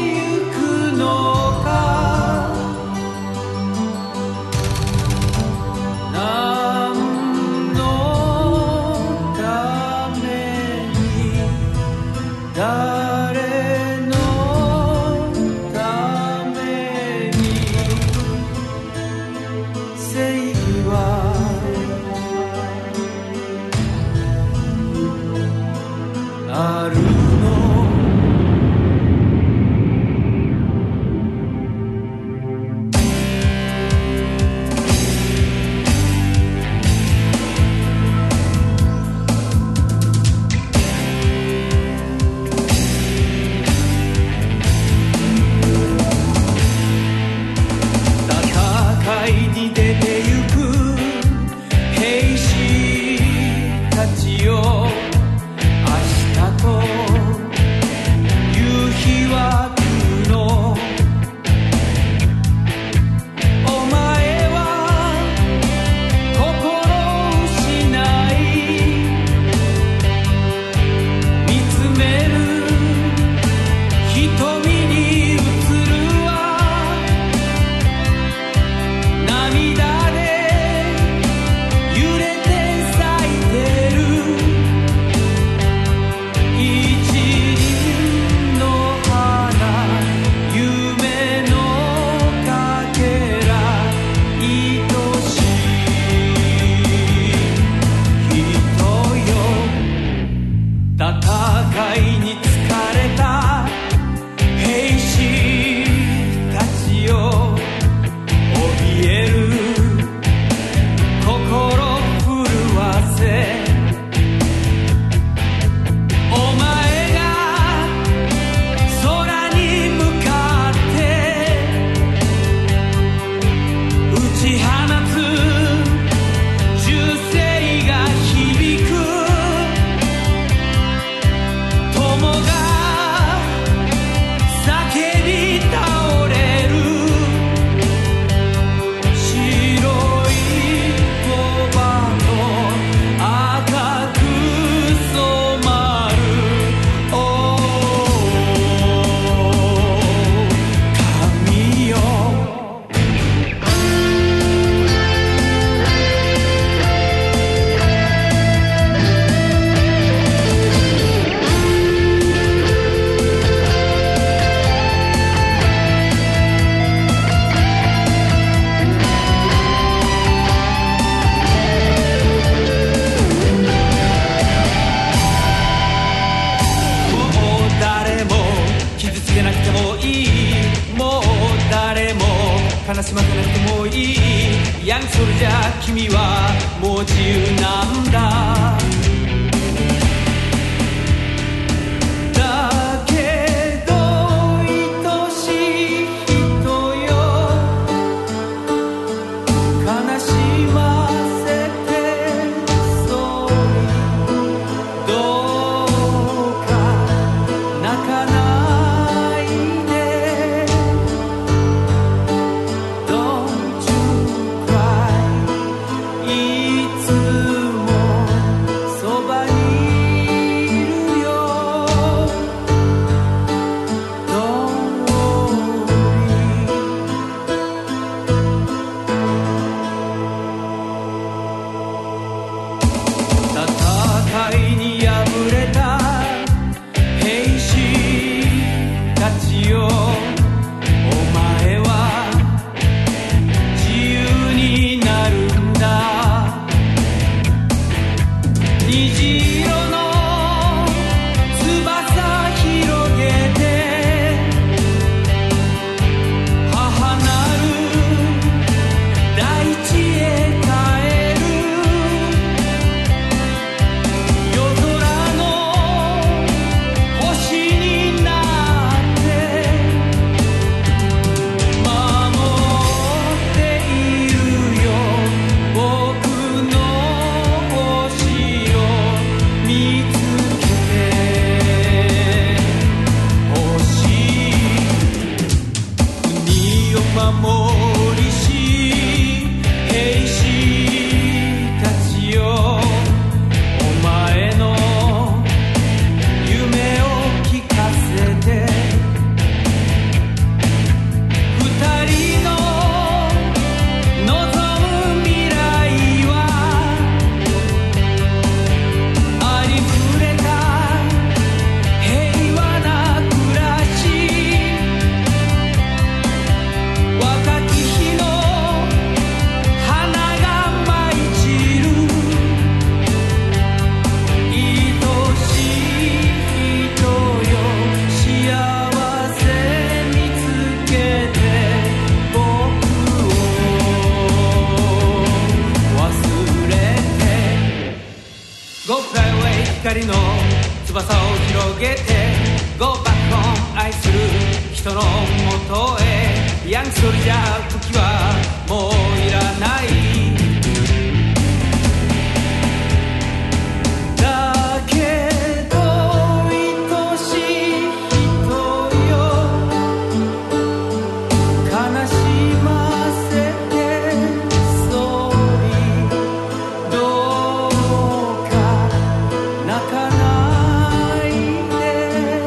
悲しませなくてもいい。ヤングソルジャー君はもう自由なんだ。だけど愛しい人よ、悲しませてそうにどうか泣かないで。 Don't you cry いつもそばにいるよ。 Don't worry。 戦いに敗れた兵士たちよ、お前は自由になるんだ。虹色の翼広げて母なる大地へ帰る。夜空の星になって守っているよ。僕の星を見つけてほしい。国を守りし兵士たちよ、お前の夢を聞かせて。二人の望む未来はありふれた平和な暮らし。若き日の花が舞い散る。愛しい人よ、幸せ見つけて僕を忘れて。 Go fly away 光の翼を広げて Go back home 愛する人のもとへ。ヤングソルジャー時はもういらない。だけど愛しい人よ、悲しませてそうにどうか泣かないで。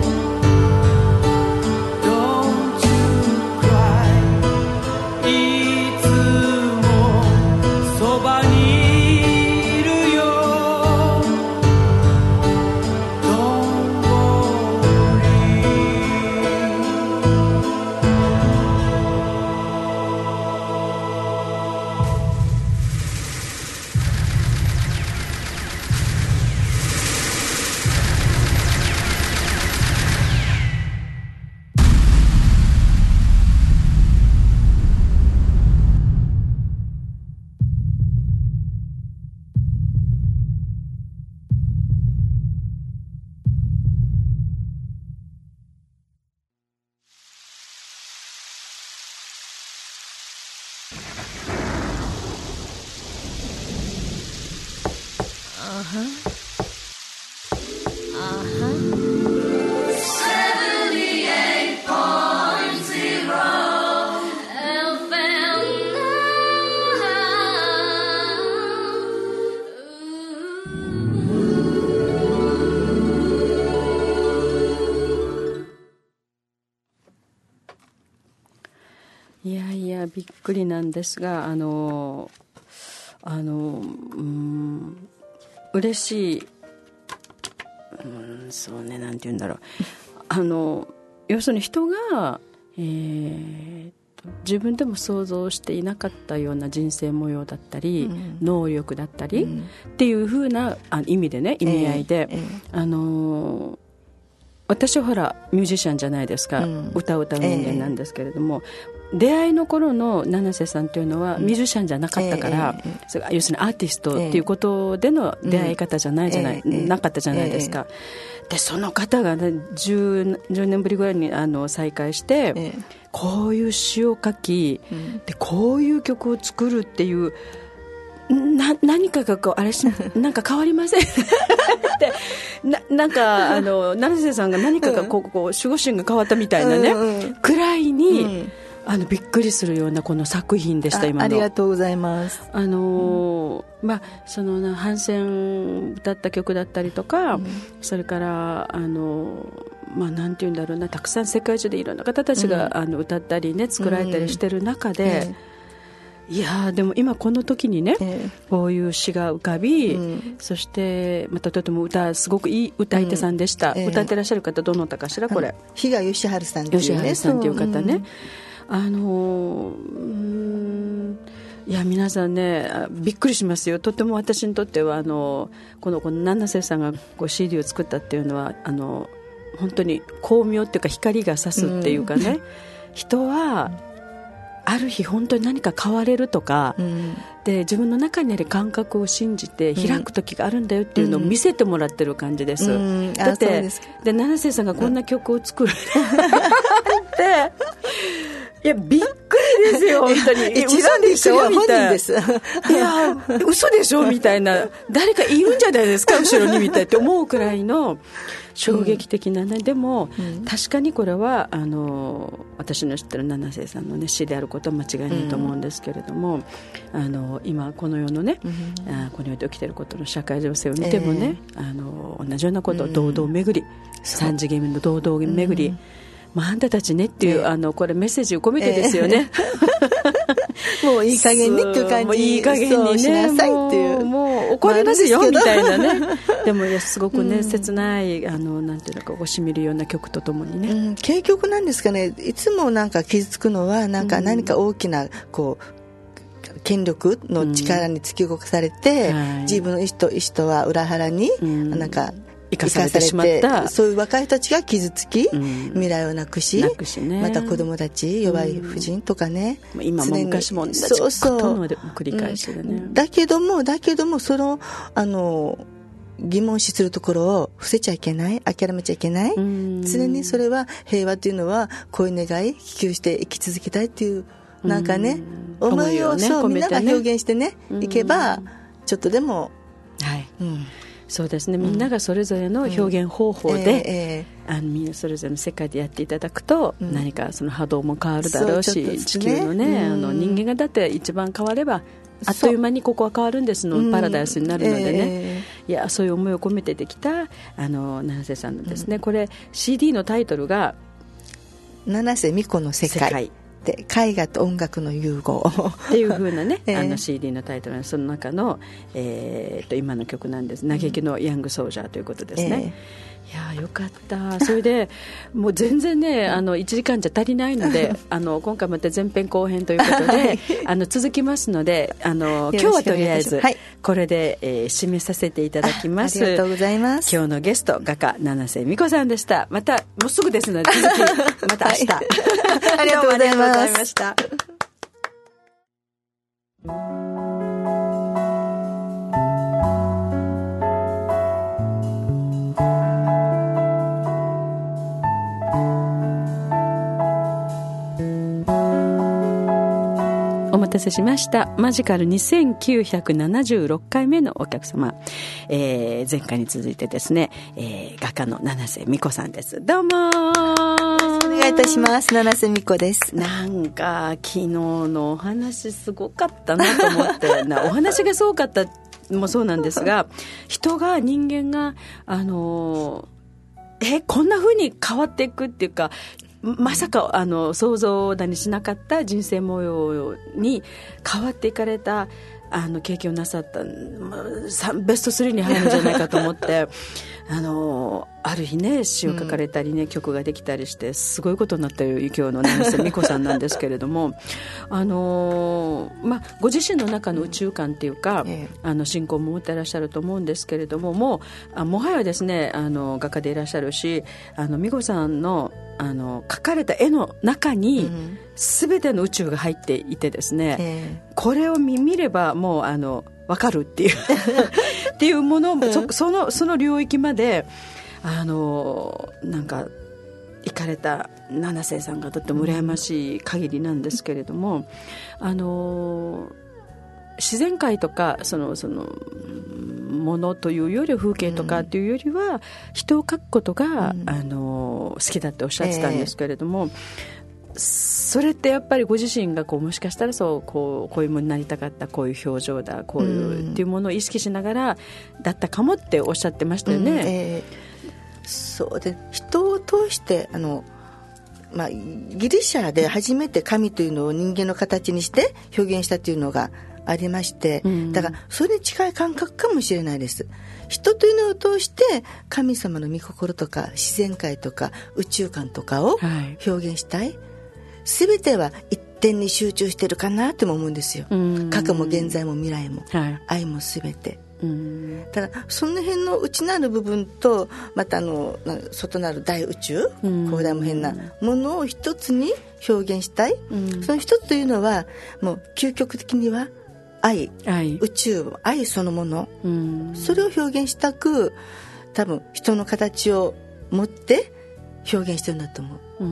Don't you cry いつもそばにいるよ。 Don't worry。 いやいやびっくりなんですが、あのあのうん嬉しい、うんそうね、なんて言うんだろうあの要するに人が、えー、自分でも想像していなかったような人生模様だったり、うん、能力だったり、うん、っていう風なあ意味でね、意味合いで、えーえー、あの私はほらミュージシャンじゃないですか、うん、歌を歌う人間なんですけれども、えー、出会いの頃の七瀬さんというのはミュージシャンじゃなかったから、えーえー、要するにアーティストっていうことでの出会い方じゃないじゃない、えー、なかったじゃないですか、えー、でその方が、ね、10, じゅうねんぶりぐらいにあの再会して、えー、こういう詩を書き、うん、でこういう曲を作るっていうな何かがこうあれしなんか変わりませんってななんかあの七瀬さんが何かがこう、こう守護神が変わったみたいなね、うんうん、くらいに、うん、あのびっくりするようなこの作品でした。今のあ, ありがとうございます。 あの、うん、まあその反戦歌った曲だったりとか、うん、それからあのまあ、なんていうんだろうな、たくさん世界中でいろんな方たちが、うん、あの歌ったりね作られたりしてる中で、うん、いやでも今この時にね、えー、こういう詩が浮かび、うん、そしてまたとても歌すごくいい歌い手さんでした、うんえー、歌ってらっしゃる方どなたかしらこれ比嘉義治さんっていう、ね、 義治さんっていう方ね、うん、あのー、うんいや皆さんねびっくりしますよ。とても私にとってはあのこのこの七瀬さんがこう シーディー を作ったっていうのはあの本当に光明っていうか光が差すっていうかね、うん、人はある日本当に何か変われるとか、うん、で自分の中にある感覚を信じて開く時があるんだよっていうのを見せてもらってる感じです、うん、だってで七瀬さんがこんな曲を作る、うん、っていやびっくりですよ本当に一番でしょ本人です。 いや嘘でしょみたいな誰かいるんじゃないですか後ろにみたいって思うくらいの衝撃的なね、うん、でも、うん、確かにこれはあの私の知ってる七瀬さんの、ね、詩であることは間違いないと思うんですけれども、うん、あの今この世のね、うん、あこの世で起きていることの社会情勢を見てもね、えー、あの同じようなことを堂々巡り、うん、三次元の堂々巡り、うんまあ、あんたたちねっていう、えー、あのこれメッセージを込めてですよね、 えー、もういい加減ねっていう感じ、もういい加減にねしなさいっていう、 もう怒りますよみたいなねでもいやすごくね、うん、切ないあのなんていうのかこうしみるような曲とともにね、 うん、結局なんですかね、いつもなんか傷つくのはなんか何か大きなこう権力の力に突き動かされて、うんはい、自分の意思と意思とは裏腹に、うん、なんか生かされてしまった、 そういう若い人たちが傷つき、うん、未来をなくし、なくしね、また子供たち弱い婦人とかね、 うん、今も昔も同じことの繰り返しでね、 うん、だけどもだけどもそのあの疑問視するところを伏せちゃいけない、諦めちゃいけない、うん、常にそれは平和というのはこういう願い希求して生き続けたいっていうなんかね、うん、思いを、ね、そう、みんなが表現してね、うん、いけばちょっとでも、 はいうんそうですね、みんながそれぞれの表現方法で、うんえー、あのみんなそれぞれの世界でやっていただくと、うん、何かその波動も変わるだろうし、ね、地球のね、うん、あの人間がだって一番変わればあっという間にここは変わるんですのパラダイスになるのでね、えー、いやそういう思いを込めてできたあの七瀬さんのですね、うん、これ シーディー のタイトルが七瀬美子の世界、世界で絵画と音楽の融合っていう風なね、えー、あの シーディー のタイトルのその中の、えー、と今の曲なんです。嘆きのヤングソルジャーということですね、えー、いやよかった。それでもう全然ねあのいちじかんじゃ足りないのであの今回また前編後編ということで、はい、あの続きますのであの今日はとりあえずこれで、えー、締めさせていただきます。 ありがとうございます。 今日のゲスト画家七瀬美子さんでした。またもうすぐですので続きまた明日、はい、 ありがとうございます。 ありがとうございました。お待たせしました。マジカルにせんきゅうひゃくななじゅうろっかいめのお客様、えー、前回に続いてですね、えー、画家の七瀬美子さんです。どうもー、 お願いいたします。七瀬美子です。 なんか昨日のお話すごかったなと思ってなお話がすごかったもそうなんですが人が人間があのえこんな風に変わっていくっていうかまさかあの想像だにしなかった人生模様に変わっていかれたあの経験をなさったベストスリーに入るんじゃないかと思ってあのある日ね詩を書かれたりね、うん、曲ができたりしてすごいことになっている今日の美子さんなんですけれどもあの、まあ、ご自身の中の宇宙観っていうか、うん、あの信仰も持っていらっしゃると思うんですけれどももうあもはやですねあの画家でいらっしゃるしあの美子さんのあの描かれた絵の中に全ての宇宙が入っていてですね、えー、これを 見, 見ればもうあの分かるっていうっていうものを そ, そ, のその領域まであのなんか行かれた七瀬さんがとっても羨ましい限りなんですけれども、あの自然界とかそのそのものというより風景とかっていうよりは人を描くことが、うん、あの好きだっておっしゃってたんですけれども、えー、それってやっぱりご自身がこうもしかしたらそうこうこういうものになりたかったこういう表情だこういう、うん、っていうものを意識しながらだったかもっておっしゃってましたよね、うんえー、そうで人を通してあのまあ、ギリシャで初めて神というのを人間の形にして表現したというのがありまして、うん、だからそれに近い感覚かもしれないです。人というのを通して神様の御心とか自然界とか宇宙観とかを表現したい、はい、全ては一点に集中してるかなとも思うんですよ、うん、過去も現在も未来も、はい、愛も全てうん、ただその辺の内なる部分とまたあの外なる大宇宙、うん、広大無辺なものを一つに表現したい、うん、その一つというのはもう究極的には愛、愛宇宙愛そのもの、うん、それを表現したく多分人の形を持って表現してるんだと思う、うん、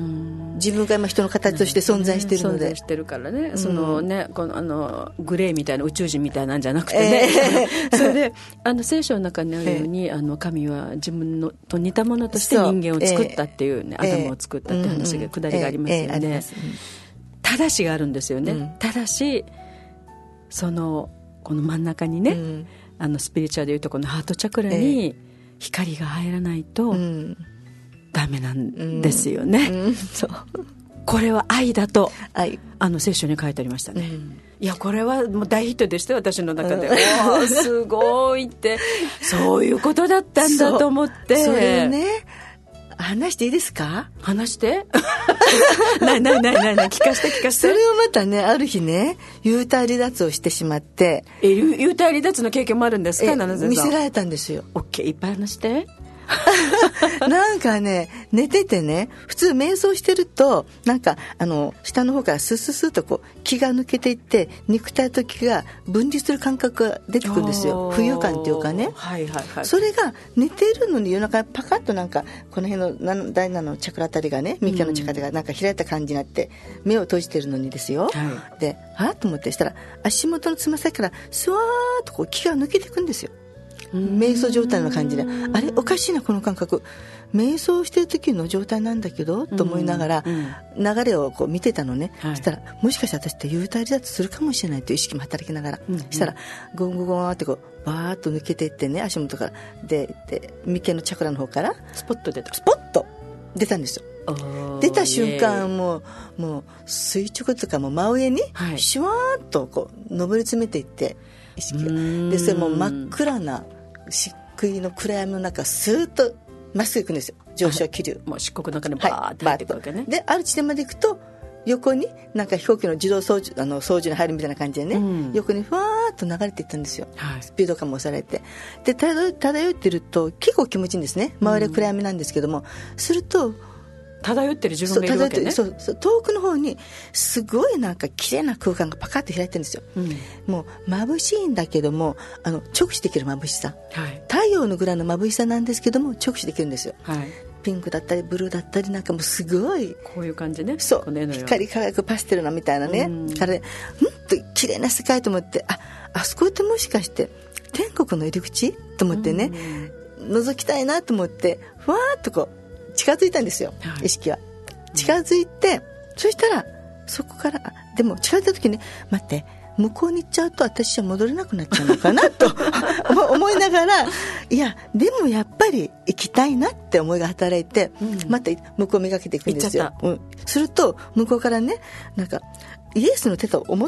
自分が今人の形として存在しているので、 存在してるからね、そのねこのあのグレーみたいな宇宙人みたいなんじゃなくてね、えー、それであの聖書の中にあるように、えー、あの神は自分のと似たものとして人間を作ったっていう、ね、アダムを作ったって話が、くだりがありますよね、ただしがあるんですよね、うん、ただしそのこの真ん中にね、うん、あのスピリチュアルでいうとこのハートチャクラに光が入らないと、うんダメなんですよね、うんうん、そうこれは愛だと愛あの聖書に書いてありましたね、うん、いやこれはもう大ヒットでしたよ私の中で、うん、すごいってそういうことだったんだと思ってそれね話していいですか話してないないないないない聞かせて聞かせてそれをまたねある日ね幽体離脱をしてしまってえ幽体離脱の経験もあるんですか見せられたんですよ OK いっぱい話してなんかね寝ててね普通瞑想してるとなんかあの下の方からスッスッスッとこう気が抜けていって肉体と気が分離する感覚が出てくるんですよ浮遊感っていうかね、はいはいはい、それが寝てるのに夜中パカッとなんかこの辺の第七のチャクラあたりがね右手のチャクラがなんか開いた感じになって目を閉じてるのにですよ、はい、ではっと思ってしたら足元のつま先からスワーッとこう気が抜けていくんですよ瞑想状態の感じであれおかしいなこの感覚瞑想してる時の状態なんだけどと思いながら流れをこう見てたのね、はい、そしたらもしかして私って幽体離脱するかもしれないという意識も働きながら、うんうん、したらゴンゴンゴンってこうバーッと抜けていってね足元からでで右手のチャクラの方からスポッと出たスポッと出たんですよ出た瞬間もう、もう垂直とかも真上にシュワーッとこう上り詰めていって意識がでそれも真っ暗な漆喰の暗闇の中スーッとまっすぐ行くんですよ上昇気流もう漆黒の中にバーッて入っていくわけね、はい、 である地点まで行くと横になんか飛行機の自動操縦あの操縦に入るみたいな感じでね、うん、横にふわーっと流れていったんですよ、はい、スピード感も押されてで漂ってると結構気持ちいいんですね周りは暗闇なんですけども、うん、すると漂ってる自分がいるわけねそうそう遠くの方にすごいなんか綺麗な空間がパカッと開いてるんですよ、うん、もう眩しいんだけどもあの直視できる眩しさ、はい、太陽のぐらいの眩しさなんですけども直視できるんですよ、はい、ピンクだったりブルーだったりなんかもうすごいこういう感じねそう光り輝くパステルなみたいなね、うん、からうんと綺麗な世界と思ってああそこってもしかして天国の入り口と思ってね、うん、覗きたいなと思ってふわーっとこう近づいたんですよ、はい、意識は近づいて、うん、そしたらそこからでも近づいた時に待って向こうに行っちゃうと私は戻れなくなっちゃうのかなと思いながらいやでもやっぱり行きたいなって思いが働いて、うん、また向こうをめがけていくんですよ、うん、すると向こうからねなんかイエスの手と思っ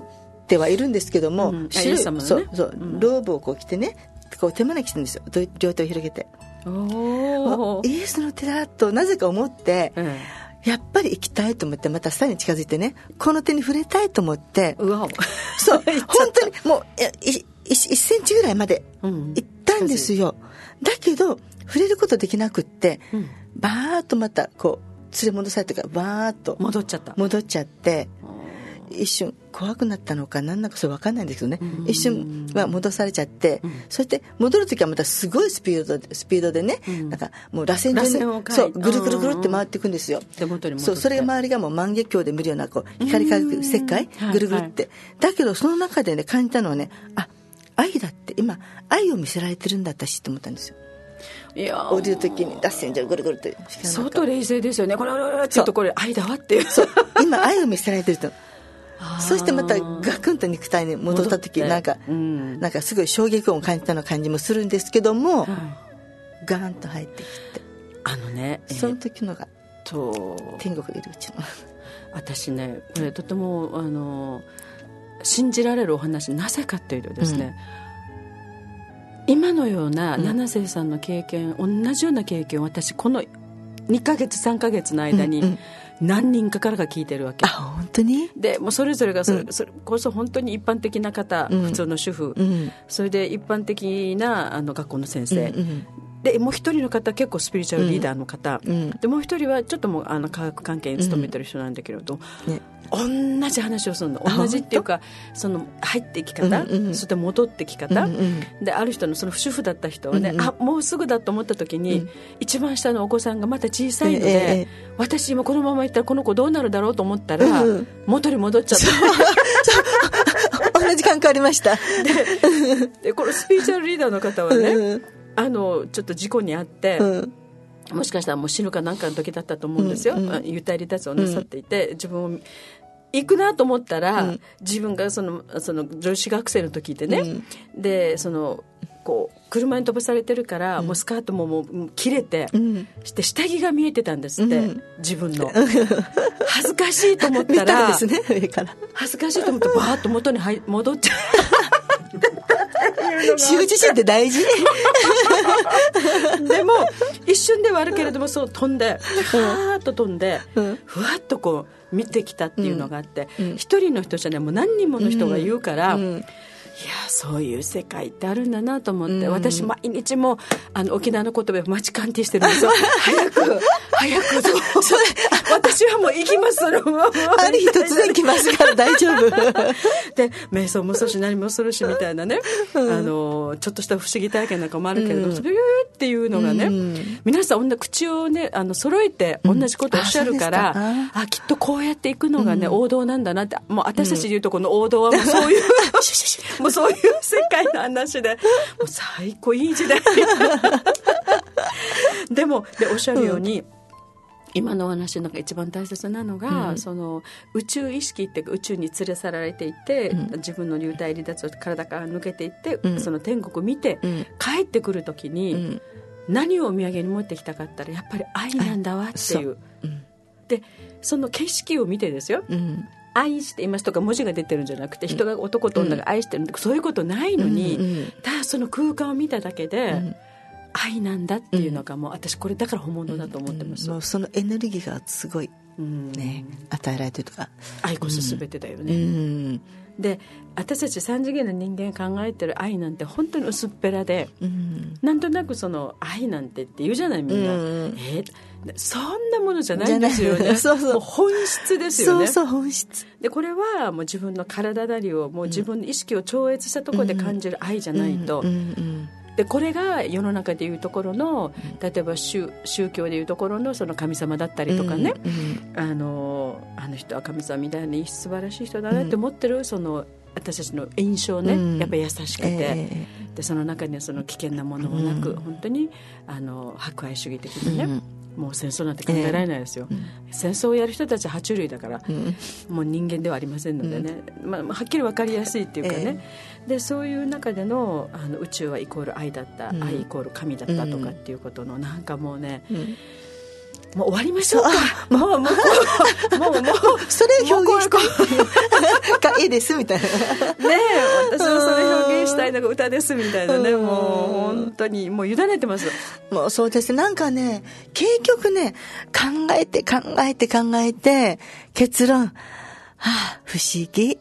ってはいるんですけども、うん、白い、ね、そうそう、うん、ローブをこう着てね、こう手招きしてるんですよ、両手を広げて。おイエスの手だとなぜか思って、うん、やっぱり行きたいと思って、またさらに近づいてね、この手に触れたいと思って、うわそう本当にもういちセンチぐらいまで行ったんですよ、うん、だけど触れることできなくって、うん、バーッとまたこう連れ戻されてからバーッと戻っちゃった戻っちゃって、一瞬怖くなったのか何なのかそれ分かんないんですけどね、うん、一瞬は戻されちゃって、うん、そして戻るときはまたすごいスピードでスピードでね、うん、なんかもう螺旋状にそうぐるぐるぐるって回っていくんですよ。で元に戻って、そうそれが周りがもう万華鏡で見るようなこう光り輝く世界、ぐるぐるって、はいはい、だけどその中でね感じたのはね、あ愛だって、今愛を見せられてるんだ私って思ったんですよ。いや降りるときに脱線じゃぐるぐるって相当冷静ですよね。これちょっとこれ愛だわっていう、 そう今愛を見せられてるとそしてまたガクンと肉体に戻った時なんか、うん、なんかすごい衝撃音を感じたような感じもするんですけども、はい、ガーンと入ってきて、 あのね、 その時のが、えー、と天国にいるうちの私ねこれとてもあの信じられるお話、なぜかというとですね、うん、今のような七瀬さんの経験、うん、同じような経験を私このにかげつさんかげつの間に、うんうん何人かからが聞いてるわけ。 あ本当にでもうそれぞれがそれ、うん、それこそ本当に一般的な方、うん、普通の主婦、うん、それで一般的なあの学校の先生、うんうん、でもう一人の方結構スピリチュアルリーダーの方、うん、でもう一人はちょっともうあの科学関係に勤めてる人なんだけれど、うんね、同じ話をするの。同じっていうかその入っていき方、うんうん、そして戻ってき方、うんうん、である人のその主婦だった人はね、うんうん、あもうすぐだと思った時に、うん、一番下のお子さんがまた小さいので、えー、私今このままいったらこの子どうなるだろうと思ったら、うん、元に戻っちゃった同じ感覚ありましたで, でこのスピリチュアルリーダーの方はね、うん、あのちょっと事故に遭って、うんもしかしたらもう死ぬかなんかの時だったと思うんですよ、うんうん、幽体離脱をなさっていて、うん、自分を行くなと思ったら、うん、自分がそのその女子学生の時でね、うん、でそのこう車に飛ばされてるから、うん、もうスカートももう切れて、うん、して下着が見えてたんですって、うん、自分の恥ずかしいと思ったら見たんですね、上から恥ずかしいと思ってバーッと元に戻っちゃう羞恥心って大事でも一瞬ではあるけれどもそう飛んでふわーっと飛んで、うん、ふわっとこう見てきたっていうのがあって、うん、一人の人じゃねもう何人もの人が言うから、うんうん、いやそういう世界ってあるんだなと思って、うん、私毎日もあの沖縄の言葉をマチカンティしてるんですよ早く早くそうそれ私はもう行きますそれもある日突然来ますから大丈夫で瞑想もするし何もするしみたいなね、うん、あのちょっとした不思議体験なんかもあるけれど、うん、それっていうのがね、うん、皆さん口をねあの揃えて同じことをおっしゃるから、うん、あ, あきっとこうやっていくのがね、うん、王道なんだなって。もう私たちでいうとこの王道はもうそういう、うん、もうそういう世界の話でもう最高いい時代でもでおっしゃるように、うん今のお話の中一番大切なのが、うん、その宇宙意識って宇宙に連れ去られていて、うん、自分の流体離脱を体から抜けていって、うん、その天国を見て、うん、帰ってくる時に、うん、何をお土産に持ってきたかったらやっぱり愛なんだわっていう、うん、でその景色を見てですよ、うん、愛していますとか文字が出てるんじゃなくて、人が男と女が愛してる、うん、そういうことないのに、うんうん、ただその空間を見ただけで、うん愛なんだっていうのがもう私これだから本物だと思ってます、 うん、もうそのエネルギーがすごい、うんね、与えられてるとか愛こそ全てだよね、うん、で私たち三次元の人間考えてる愛なんて本当に薄っぺらで、うん、なんとなくその愛なんてって言うじゃないみんな、うん、えそんなものじゃないんですよねそうそうもう本質ですよね。 そうそう本質でこれはもう自分の体なりをもう自分の意識を超越したところで感じる愛じゃないと、うんうんうんうんでこれが世の中でいうところの例えば 宗, 宗教でいうところのその神様だったりとかね、うんうん、あのあの人は神様みたいに素晴らしい人だなって思ってるその私たちの印象ね、うん、やっぱり優しくて、えー、でその中にはその危険なものもなく、うん、本当にあの博愛主義的にね、うんもう戦争なんて考えられないですよ、えーうん、戦争をやる人たちは爬虫類だから、うん、もう人間ではありませんのでね、うんまあ、はっきり分かりやすいっていうかね、えー、でそういう中で の, あの宇宙はイコール愛だった、うん、愛イコール神だったとかっていうことのなんかもうね、うんもう終わりましょうか。もうもうもうもうそれを表現して絵ですみたいなねえ、私はそれ表現したいのが歌ですみたいなね、もう本当にもう委ねてます。 もうそうですね。なんかね、結局ね、考えて考えて考えて結論、はあ、不思議。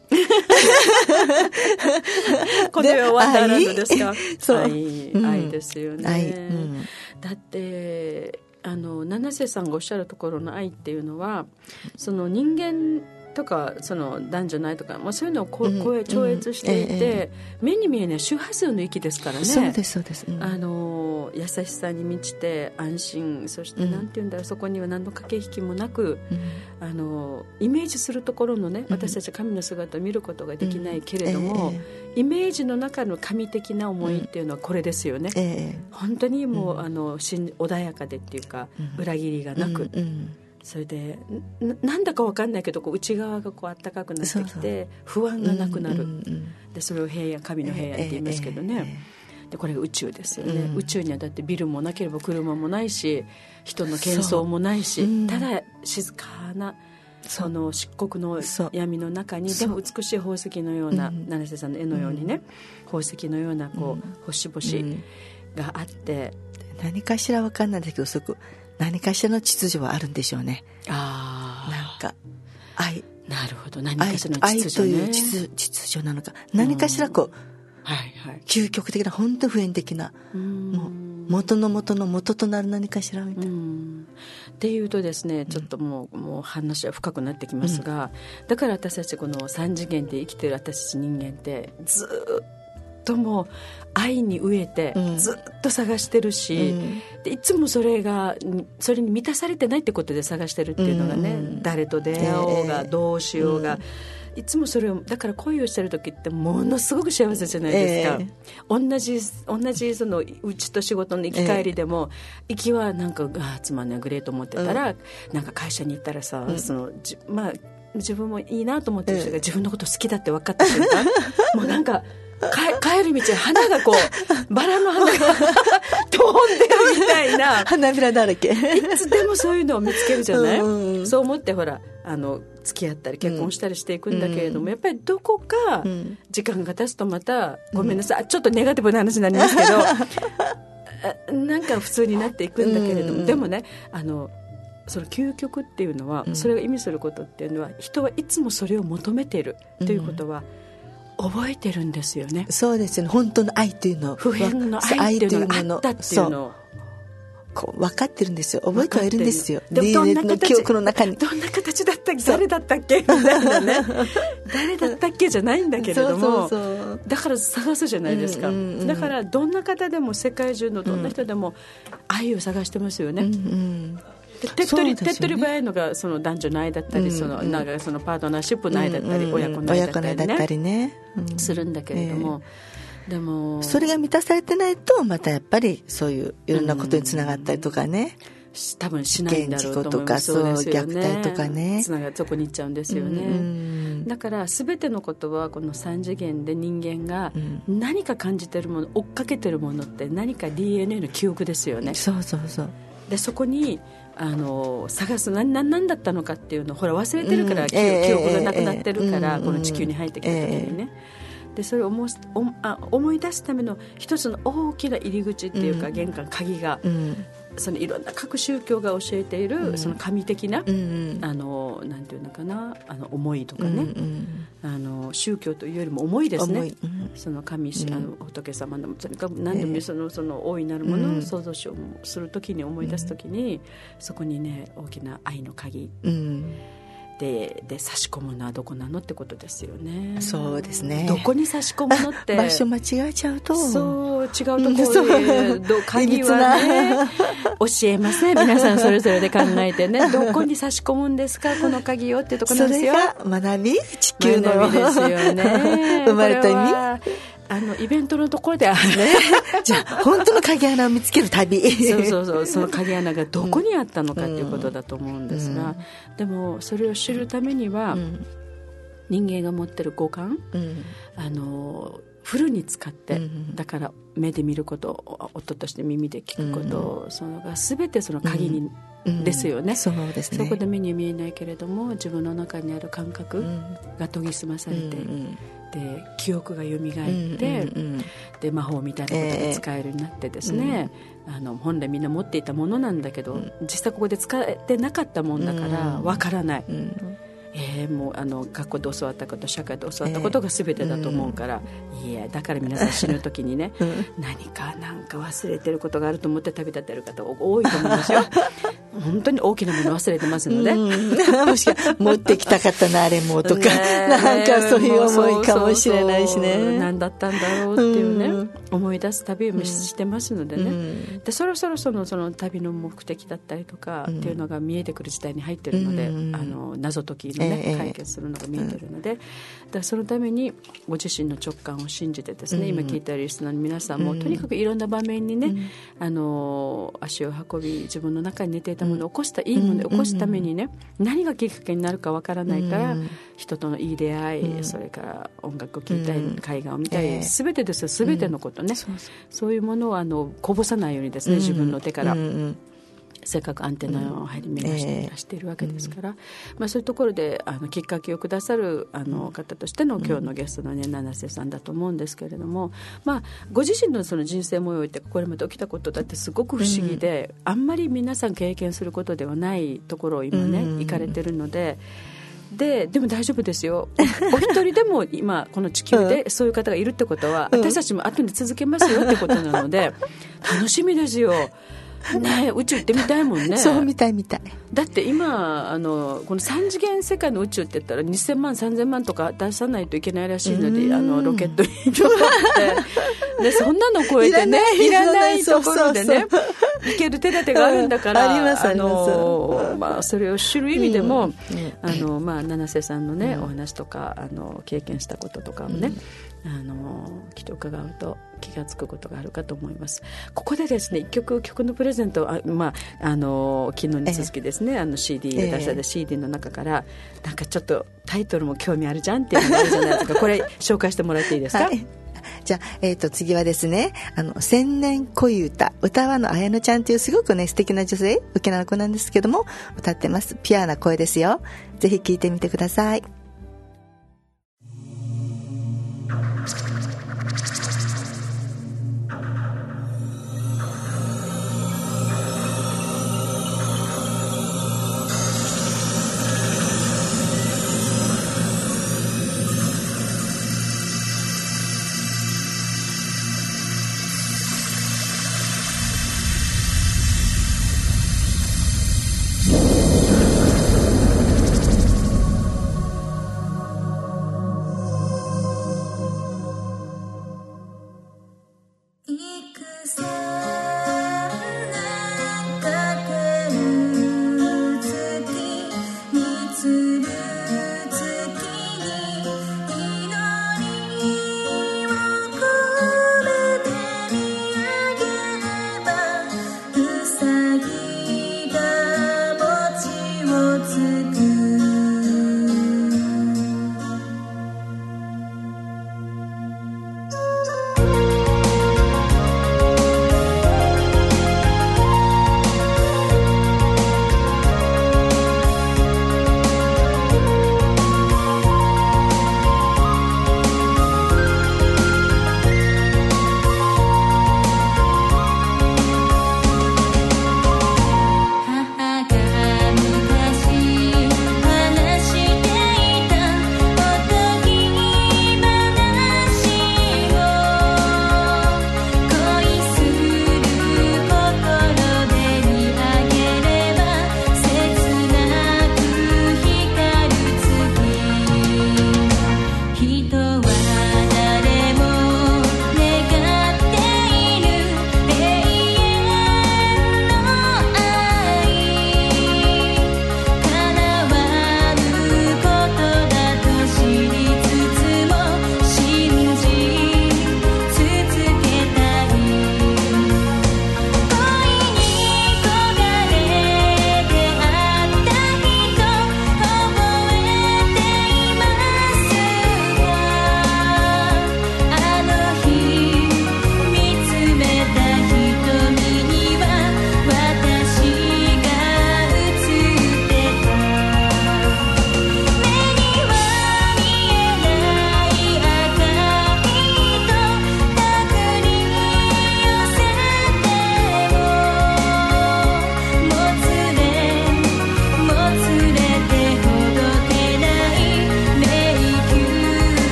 この世はワンダーランドですか。 そう、 愛、うん、愛ですよね、 愛、うん、 だってあの七瀬さんがおっしゃるところの愛っていうのは、その人間とかその男女ないとか、もうそういうのをこう超越していて、うんうんええ、目に見えない周波数の域ですからね。 そうですそうです、うん、 あの優しさに満ちて安心、そしてなんていうんだろう、そこには何の駆け引きもなく、うん、あのイメージするところのね、私たち神の姿を見ることができないけれども、うんええ、イメージの中の神的な思いっていうのはこれですよね、うんええ、本当にもう、うん、あの穏やかでっていうか、うん、裏切りがなく、うんうんそれで な, なんだか分かんないけどこう内側がこう暖かくなってきて、そうそう不安がなくなる、うんうんうん、でそれを平安、神の平安って言いますけどね、えーえー、でこれが宇宙ですよね、うん、宇宙にはだってビルもなければ車もないし人の喧騒もないし、うん、ただ静かなその漆黒の闇の中にでも美しい宝石のような、七瀬さんの絵のようにね、うん、宝石のようなこう、うん、星々があって、 うん、何かしら分かんないですけどそこ何かしらの秩序はあるんでしょうね。 あなんか愛、 なるほど、何かしらの秩序ね、 愛という 秩, 秩序なのか、何かしらこう、 はいはい、 究極的な本当普遍的な、もう元の元の元となる何かしらみたいな。 うんっていうとですね、ちょっともう、うん、もう話は深くなってきますが、うん、だから私たちこの三次元で生きてる私たち人間ってずっともう愛に飢えてずっと探してるし、うん、でいつもそれがそれに満たされてないってことで探してるっていうのがね、うん、誰と出会おうが、えー、どうしようが、うん、いつもそれをだから恋をしてる時ってものすごく幸せじゃないですか、えー、同じ同じそのうちと仕事の行き帰りでも、えー、行きはなんかあつまんないグレーと思ってたら、うん、なんか会社に行ったらさ、うん、そのじまあ自分もいいなと思ってる人が自分のこと好きだって分かった瞬間、もうなんか帰る道花がこうバラの花が飛んでるみたいな花びらだらけ、 いつでもそういうのを見つけるじゃない、うんうん、そう思ってほらあの付き合ったり結婚したりしていくんだけれども、うん、やっぱりどこか時間が経つとまた、うん、ごめんなさいちょっとネガティブな話になりますけどなんか普通になっていくんだけれども、うん、でもねあのその究極っていうのは、うん、それが意味することっていうのは人はいつもそれを求めているということは、うん、覚えてるんですよね。 そうですね、本当の愛というのを普遍の愛っていうのがあったっていうのをこう分かってるんですよ、覚えてはいるんですよ。 でもどんな形、 記憶の中にどんな形だったっけ、誰だったっけみたいなね誰だったっけじゃないんだけれども、そうそうそうだから探すじゃないですか、うんうんうん、だからどんな方でも世界中のどんな人でも愛を探してますよね、うんうん手っ取り、手っ取り早いのがその男女の愛だったり、うんうん、そのなんかそのパートナーシップの愛だったり、うんうん、親子の愛だったり ね, 親子の愛だったりね、うん、 するんだけれども、えー、でもそれが満たされてないとまたやっぱりそういういろんなことにつながったりとかね、 うん、多分しないんだろうと思います。 そうですよね、虐待とかねつながそこに行っちゃうんですよね、うんうん、だから全てのことはこの三次元で人間が何か感じてるもの、追っかけてるものって何か ディーエヌエー の記憶ですよね。 そうそうそうでそこにあの探す 何, 何だったのかっていうのをほら忘れてるから、うん、記, 記憶がなくなってるから、えー、この地球に入ってきた時にね、えー、でそれを思 い, あ思い出すための一つの大きな入り口っていうか、うん、玄関鍵が、うん、そのいろんな各宗教が教えている、うん、その神的な、うん、あのなんていうのかなあの思いとかね、うん、あの宗教というよりも思いですね、うん、その神、うん、あの仏様のとにかく何でもその、その大いなるものを創造しようするときに思い出すときに、うん、そこにね大きな愛の鍵、うんで, で差し込むのはどこなのってことですよね。 そうですね、 どこに差し込むのって場所間違えちゃうとそう違うところで鍵はね教えません、皆さんそれぞれで考えてねどこに差し込むんですかこの鍵をってとこなんですよ。 それが学び、地球の学びですよね生まれた意味、 あのイベントのところであるねじゃあ本当の鍵穴を見つける旅そうそうそう、その鍵穴がどこにあったのかっていうことだと思うんですが、うん、でもそれを知るためには、うん、人間が持ってる五感、うん、あのフルに使って、うん、だから目で見ること、音として耳で聞くこと、うん、そのが全てその鍵にですよね、うん、 そうですね。 そこで目に見えないけれども自分の中にある感覚が研ぎ澄まされて、うん、で記憶がよみがえって、うんうんうん、で魔法みたいなことが使えるようになってですね、えー、あの本来みんな持っていたものなんだけど、うん、実際ここで使えてなかったもんだからわからない、うんうんえー、もうあの学校で教わったこと社会で教わったことが全てだと思うから、えー、いやだから皆さん死ぬ時にね、うん、何かなんか忘れてることがあると思って旅立ってる方多いと思いますよ本当に大きなもの忘れてますので、 うん、もしか持ってきたかったなあれもとか、ね、なんかそういう思いかもしれないしね、そうそうそう何だったんだろうっていうね、うん、思い出す旅もしてますのでね、うん、でそろそろその、その旅の目的だったりとかっていうのが見えてくる時代に入ってるので、うん、あの謎解きのね解決するのが見えてるので、だそのためにご自身の直感を信じてですね、うん、今聞いているリスナーの皆さんも、うん、とにかくいろんな場面にね、うん、あの足を運び自分の中に寝ていたものを起こした、うん、いいものを起こすためにね、うん、何がきっかけになるかわからないから、うん、人とのいい出会い、うん、それから音楽を聴いたり、うん、絵画を見たり、すべ、えー、てですよ、すべてのことね、うん、そうそう、そういうものをあのこぼさないようにですね、うん、自分の手から、うんうんせっかくアンテナを張り巡らしていらしているわけですから、うんえーまあ、そういうところであのきっかけをくださるあの方としての今日のゲストの、ね、七瀬さんだと思うんですけれども、まあ、ご自身のその人生模様ってこれまで起きたことだってすごく不思議で、うん、あんまり皆さん経験することではないところを今ね、うん、行かれてるのでで, でも大丈夫ですよ お, お一人でも今この地球でそういう方がいるってことは、うん、私たちも後に続けますよってことなので楽しみですよね、宇宙行ってみたいもんね。 そうみたいみたい。 だって今あのこの三次元世界の宇宙って言ったらにせんまんさんぜんまんとか出さないといけないらしいので、あのロケットに乗ってでそんなの超えてねいらないところでねいける手立てがあるんだから、 ありますあります、 あの、まあ、それを知る意味でも、うんあのまあ、七瀬さんのね、うん、お話とかあの経験したこととかをね、うん、あのきっと伺うと気がつくことがあるかと思います。ここでですね一曲曲のプレゼント、あ、まあ、あの昨日に続きですね、えー、あの シーディー で出された シーディー の中から、えー、なんかちょっとタイトルも興味あるじゃんっていうのがあるじゃないですかこれ紹介してもらっていいですか。はいじゃあ、えー、と次はですねあの千年恋歌歌はの綾乃ちゃんというすごくね素敵な女性沖縄の子なんですけども歌ってます。ピュアな声ですよ。ぜひ聴いてみてください。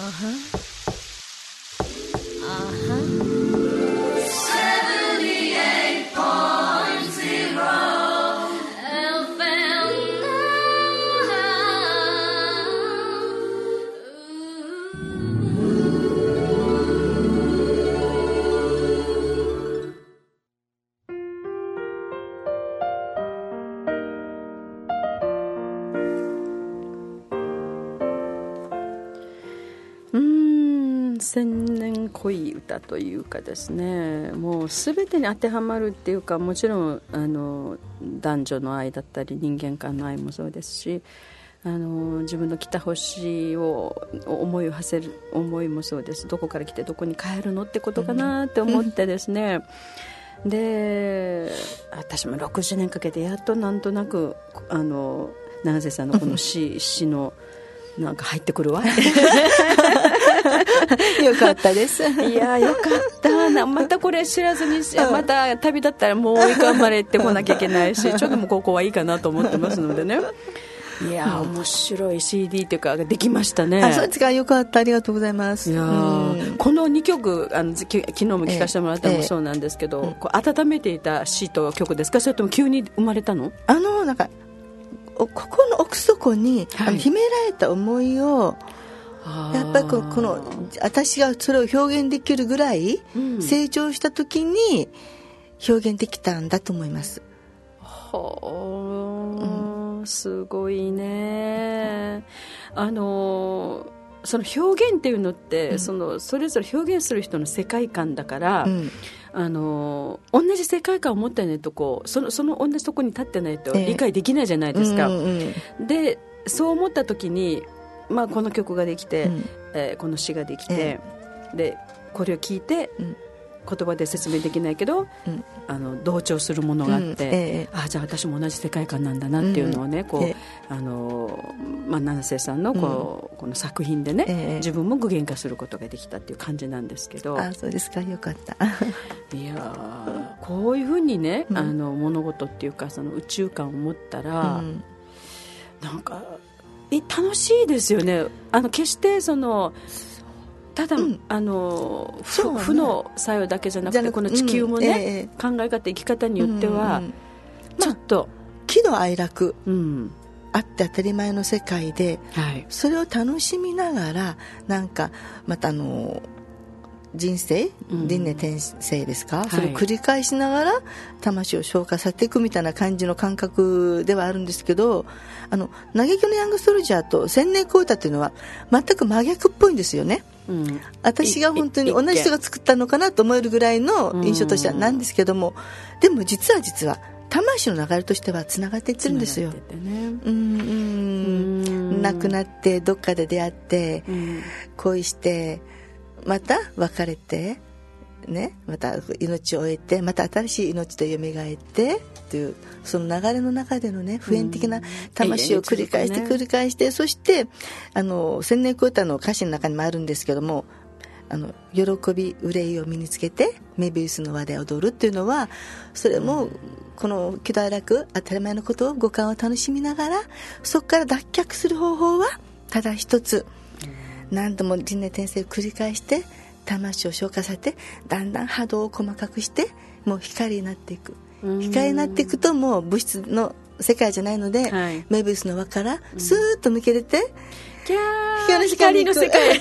千年恋歌というかですね、もう全てに当てはまるっていうか、もちろんあの男女の愛だったり人間間の愛もそうですし、あの自分の来た星を思いを馳せる思いもそうです。どこから来てどこに帰るのってことかなって思ってですね、うん、で私もろくじゅうねんかけてやっとなんとなくあの永瀬さんのこの詩詩のなんか入ってくるわよかったです。 いやよかったな。またこれ知らずにまた旅立ったらもう頑張れってこなきゃいけないし、ちょっともうここはいいかなと思ってますのでね。いや面白い シーディー っていうかできましたね。 あ、そうですか。よかった。ありがとうございます。 いや、うん、このにきょくあのき昨日も聴かせてもらったのもそうなんですけど、ええええ、こう温めていた詩と曲ですか、それとも急に生まれたの？ あのなんかここの奥底に、はい、あの秘められた思いをやっぱりこの、この私がそれを表現できるぐらい成長した時に表現できたんだと思います。 はあ、うん、すごいね。あのその表現っていうのって、うん、そのそれぞれ表現する人の世界観だから、うん、あの同じ世界観を持ってないとこうその、その同じとこに立ってないと理解できないじゃないですか、えーうんうん、でそう思った時に、まあ、この曲ができて、うんえー、この詩ができて、えー、でこれを聞いて、うん、言葉で説明できないけど、うん、あの同調するものがあって、うんえー、あじゃあ私も同じ世界観なんだなっていうのをね、うんこうえーあのまあ、七瀬さんのこう、うん、この作品でね、えー、自分も具現化することができたっていう感じなんですけど。 あそうですか。よかったいやこういうふうにね、うん、あの物事っていうかその宇宙観を持ったら、うん、なんか楽しいですよね。あの決してそのただ、うん、あの負、ね、負の作用だけじゃなくてこの地球もね、うんえー、考え方生き方によっては、うんうん、ちょっと、まあ、 喜怒哀楽、うん、あって当たり前の世界で、はい、それを楽しみながらなんかまたあの人生輪廻転生ですか、うん、それを繰り返しながら魂を消化させていくみたいな感じの感覚ではあるんですけど、あの嘆きのヤングソルジャーと千年恋歌っていうのは全く真逆っぽいんですよね、うん、私が本当に同じ人が作ったのかなと思えるぐらいの印象としてはなんですけども、うん、でも実は実は魂の流れとしてはつながっていってるんですよ、ね、うんうん亡くなってどっかで出会って、うん、恋してまた別れて、ね、また命を終えてまた新しい命と蘇ってというその流れの中でのね普遍的な魂を繰り返して繰り返して、うん、そしてあの千年恋歌の歌詞の中にもあるんですけども、あの喜び憂いを身につけてメビウスの輪で踊るっていうのは、それもこの喜怒哀楽当たり前のことを五感を楽しみながらそこから脱却する方法はただ一つ、何度も輪廻転生を繰り返して魂を消化させてだんだん波動を細かくしてもう光になっていく。光になっていくともう物質の世界じゃないので、はい、メビウスの輪からスーッと抜け出て、うん、キャー光の世界へ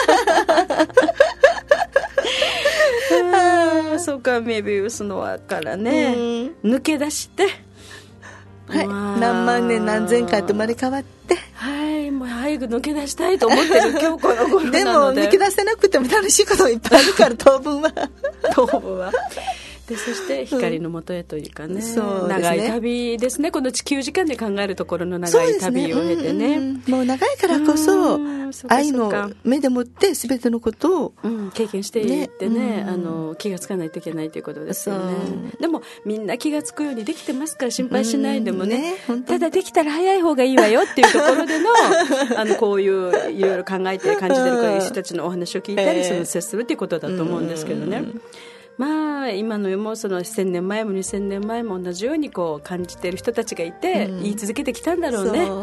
あそうか、メビウスの輪からね、うん、抜け出して、 はい、何万年何千回と生まれ変わって、 はいもう早く抜け出したいと思ってる今日この頃なのででも抜け出せなくても楽しいこといっぱいあるから当分は当分はでそして光の元へというかね、うん、そうですね、長い旅ですね。この地球時間で考えるところの長い旅を経てね、 うんうん、もう長いからこそ愛の目でもって全てのことを、 うん、経験していってね、うん、あの気がつかないといけないということですよね。でもみんな気がつくようにできてますから心配しないでもね、うん、ねただできたら早い方がいいわよっていうところでのあのこういういろいろ考えて感じてる人たちのお話を聞いたり、えー、その接するっていうことだと思うんですけどね、うんまあ、今の世もそのせんねんまえもにせんねんまえも同じようにこう感じている人たちがいて、うん、言い続けてきたんだろうね。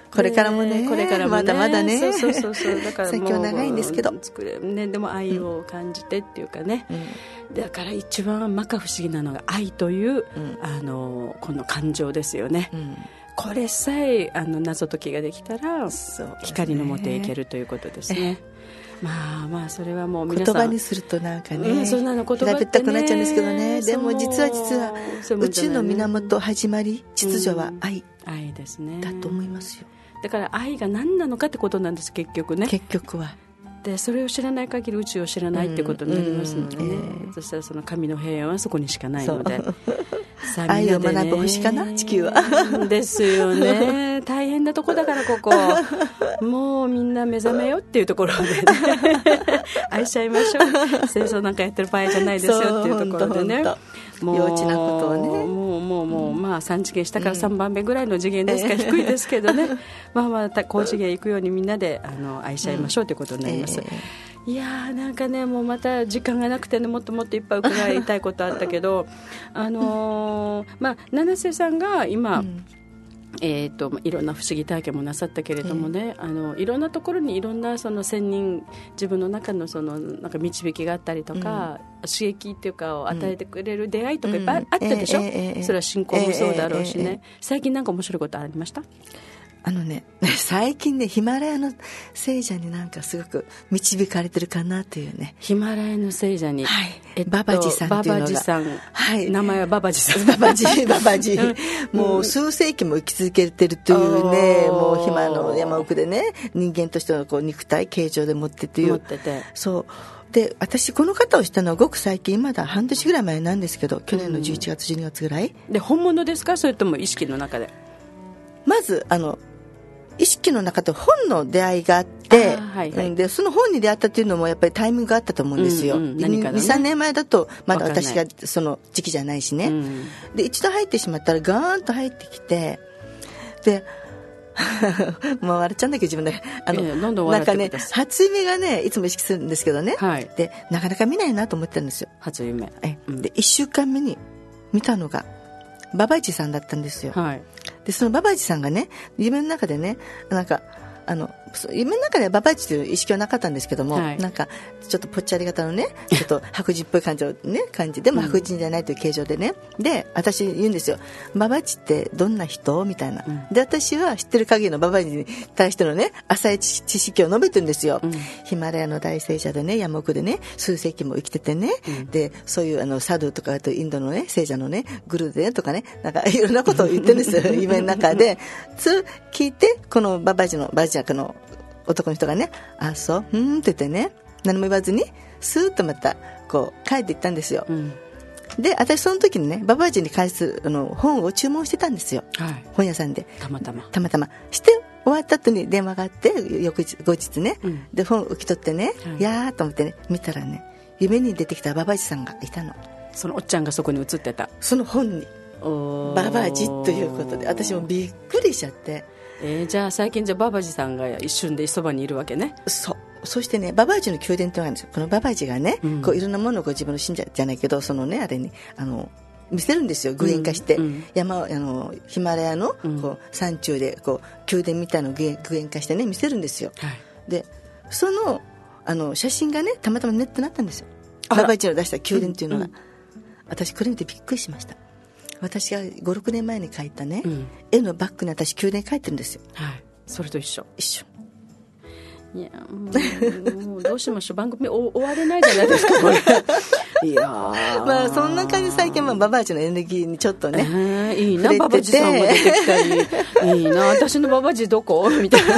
これからもね、 これからもね、 まだまだね、 そうそうそうだからもう先は長いんですけど、 作れ、ね、でも愛を感じてっていうかね、うん、だから一番摩訶不思議なのが愛という、うん、あのこの感情ですよね、うん、これさえあの謎解きができたら、ね、光のもとへ行けるということですね。まあまあそれはもう皆さん言葉にするとなんかね、 うん、そんなの言葉ってね、 平べったくなっちゃうんですけどね、でも実は実は宇宙の源、始まり、秩序は愛、 うん、愛ですね、 だと思いますよ。 だから愛が何なのかってことなんです、結局ね。 結局はでそれを知らない限り宇宙を知らないってことになりますのでね、うんうんえー、そしたらその神の平安はそこにしかないので、 さあ愛を学ぶ星かな、地球はですよね。大変なとこだからここもうみんな目覚めよっていうところでね愛しちゃいましょう、戦争なんかやってる場合じゃないですよっていうところでね、 もう幼稚なことをね、 もうもうもう、まあさん次元下からさんばんめぐらいの次元ですから、うん、低いですけどねまあまあ高次元行くようにみんなであの愛しちゃいましょうということになります、うんえー、いやーなんかねもうまた時間がなくてね、もっともっといっぱい伺いたいことあったけどあのー、まあ七瀬さんが今、うんえー、といろんな不思議体験もなさったけれどもね、えー、あのいろんなところにいろんなその仙人、自分の中のそのなんか導きがあったりとか、うん、刺激っていうかを与えてくれる出会いとかいっぱいあったでしょ、うんえーえー、それは信仰もそうだろうしね、えーえー、最近なんか面白いことありました？ あのね、最近ねヒマラヤの聖者になんかすごく導かれてるかなというね。 ヒマラヤの聖者に、 はいえっと、ババジさんっていうのが、 ババジさん、はい、名前はババジさん、 ババジババジもう数世紀も生き続けてるというね、もうヒマの山奥でね、人間としてのこう肉体形状で持ってという、 持ってて、 そうで私この方を知ったのはごく最近、まだ半年ぐらい前なんですけど、去年のじゅういちがつじゅうにがつぐらいで、本物ですか、それとも意識の中で？ まずあの意識の中で本の出会いがあって、はいはい、でその本に出会ったというのもやっぱりタイミングがあったと思うんですよ、うんうん、何かのね、にさんねんまえだとまだ私がその時期じゃないしね、うん、で一度入ってしまったらガーンと入ってきて、でもう笑っちゃうんだけど自分であの、えー、どんどん笑ってください。なんかね初夢がねいつも意識するんですけどね、はい、でなかなか見ないなと思ってるんですよ、 初夢、 え、うん、でいっしゅうかんめに見たのがババイチさんだったんですよ、はい、でそのババイチさんがね夢の中でね、なんかあの夢の中ではババイチという意識はなかったんですけども、はい、なんかちょっとぽっちゃり型のねちょっと白人っぽい感じのね感じでも白人じゃないという形状でね、うん、で私言うんですよ、ババイチってどんな人みたいな、うん、で私は知ってる限りのババイチに対してのね浅い知識を述べてるんですよ、うん、ヒマラヤの大聖者でね、山奥でね数世紀も生きててね、うん、でそういうあのサドゥとかあとインドのね聖者のねグルーでねとかね、なんかいろんなことを言ってるんですよ夢の中で。それ聞いてこのババイチのバイチ役の男の人がね、あそううんって言ってね、何も言わずにスーッとまたこう帰っていったんですよ、うん、で私その時にねババイチに返すあの本を注文してたんですよ、はい、本屋さんでたまたまたまたまして終わった後に電話があって、翌日後日ね、うん、で本を受け取ってね、はい、やーと思ってね見たらね、夢に出てきたババイチさんがいたの。 そのおっちゃんがそこに映ってた、 その本にババジということで私もびっくりしちゃって、 えー、じゃあ最近じゃあババジさんが一瞬でそばにいるわけね。 そうそしてねババジの宮殿というのがあるんですよ。このババジがね、うん、こういろんなものをこう自分の信者じゃないけどそのねあれにあの見せるんですよ、具現化して、うんうん、山あのヒマラヤのこう、うん、山中でこう宮殿みたいなのを具現化してね見せるんですよ、はい、でそのあの写真がねたまたまネットになったんですよ、ババジの出した宮殿というのが、うんうん、私これ見てびっくりしました。私がごろくねんまえに描いたね、うん、絵のバッグに私宮殿描いてるんですよ、はい、 それと一緒一緒。 いやもう、もうどうしましょう、番組終われないじゃないですかこれいやまあそんな感じで最近はババーチのエネルギーにちょっとね、 えー、いいなババジさんが出てきたりいいな私のババジどこみたいな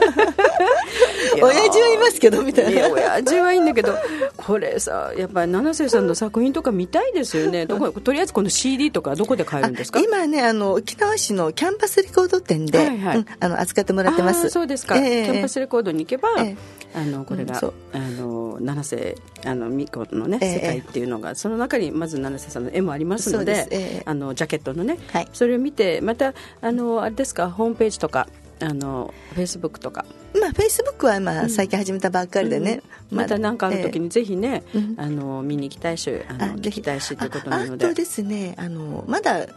親父はいますけどみたいな。いや親父はいいんだけどこれさやっぱり七瀬さんの作品とか見たいですよね。どことりあえずこの シーディー とかどこで買えるんですか？ 今ねあの沖縄市のキャンパスレコード店で、はいはいうん、あの扱ってもらってます。 そうですか、えー、キャンパスレコードに行けば、えー、あのこれが、うん、あの七瀬あの美子のね、えー、世界っていうのがその中にまず七瀬さんの絵もありますので、えー、あのジャケットのね、はい、それを見てまたあのあれですかホームページとかあのフェイスブックとか、 まあ、フェイスブックはまあ最近始めたばっかりでね、 うん、また何かある時にぜひね、えー、あの見に行きたいしあの聞きたいしということなので、 あとですねあのまだ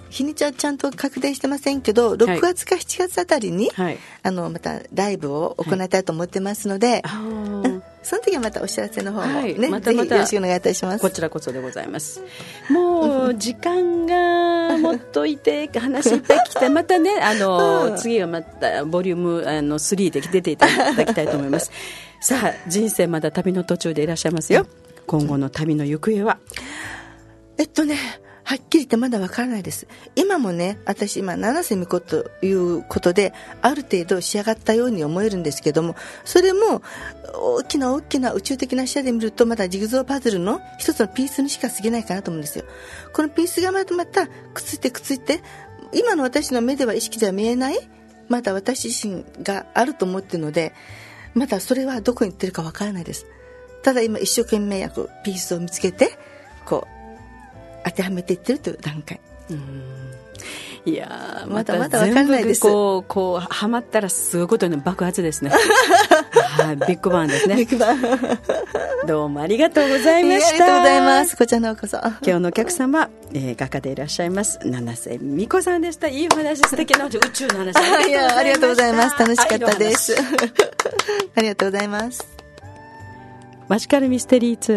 日にちはちゃんと確定してませんけど、ろくがつかしちがつあたりに、はい、あのまたライブを行いたいと思ってますので、はい、うん、その時はまたお知らせの方もね、はい、またまたぜひよろしくお願いいたします。 こちらこそでございます。もう時間がもっといて話してきてまたね、あの、うん、次はまたボリュームあのスリーで出ていただきたいと思います。さあ、人生まだ旅の途中でいらっしゃいますよ。今後の旅の行方は？ えっとねはっきり言ってまだわからないです。今もね、私今七瀬美子ということである程度仕上がったように思えるんですけども、それも大きな大きな宇宙的な視野で見るとまだジグゾーパズルの一つのピースにしか過ぎないかなと思うんですよ。このピースがまたまたくっついてくっついて、今の私の目では意識では見えないまだ私自身があると思っているので、まだそれはどこに行ってるかわからないです。ただ今一生懸命やピースを見つけてこう当てはめていってるという段階。 うん、いやまだまだ分からないです。 こうこうはまったらすごいことに爆発ですね。はい、ビッグバンですね。 ビッグバン。 どうもありがとうございました。 ありがとうございます。こちらのこそ。 今日のお客様、えー、画家でいらっしゃいます七瀬美子さんでした。いいお話、素敵な宇宙の話。 いや、ありがとうございます。楽しかったです。ありがとうございます。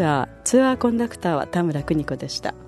マジカルミステリーツアーツアーコンダクターは田村邦子でした。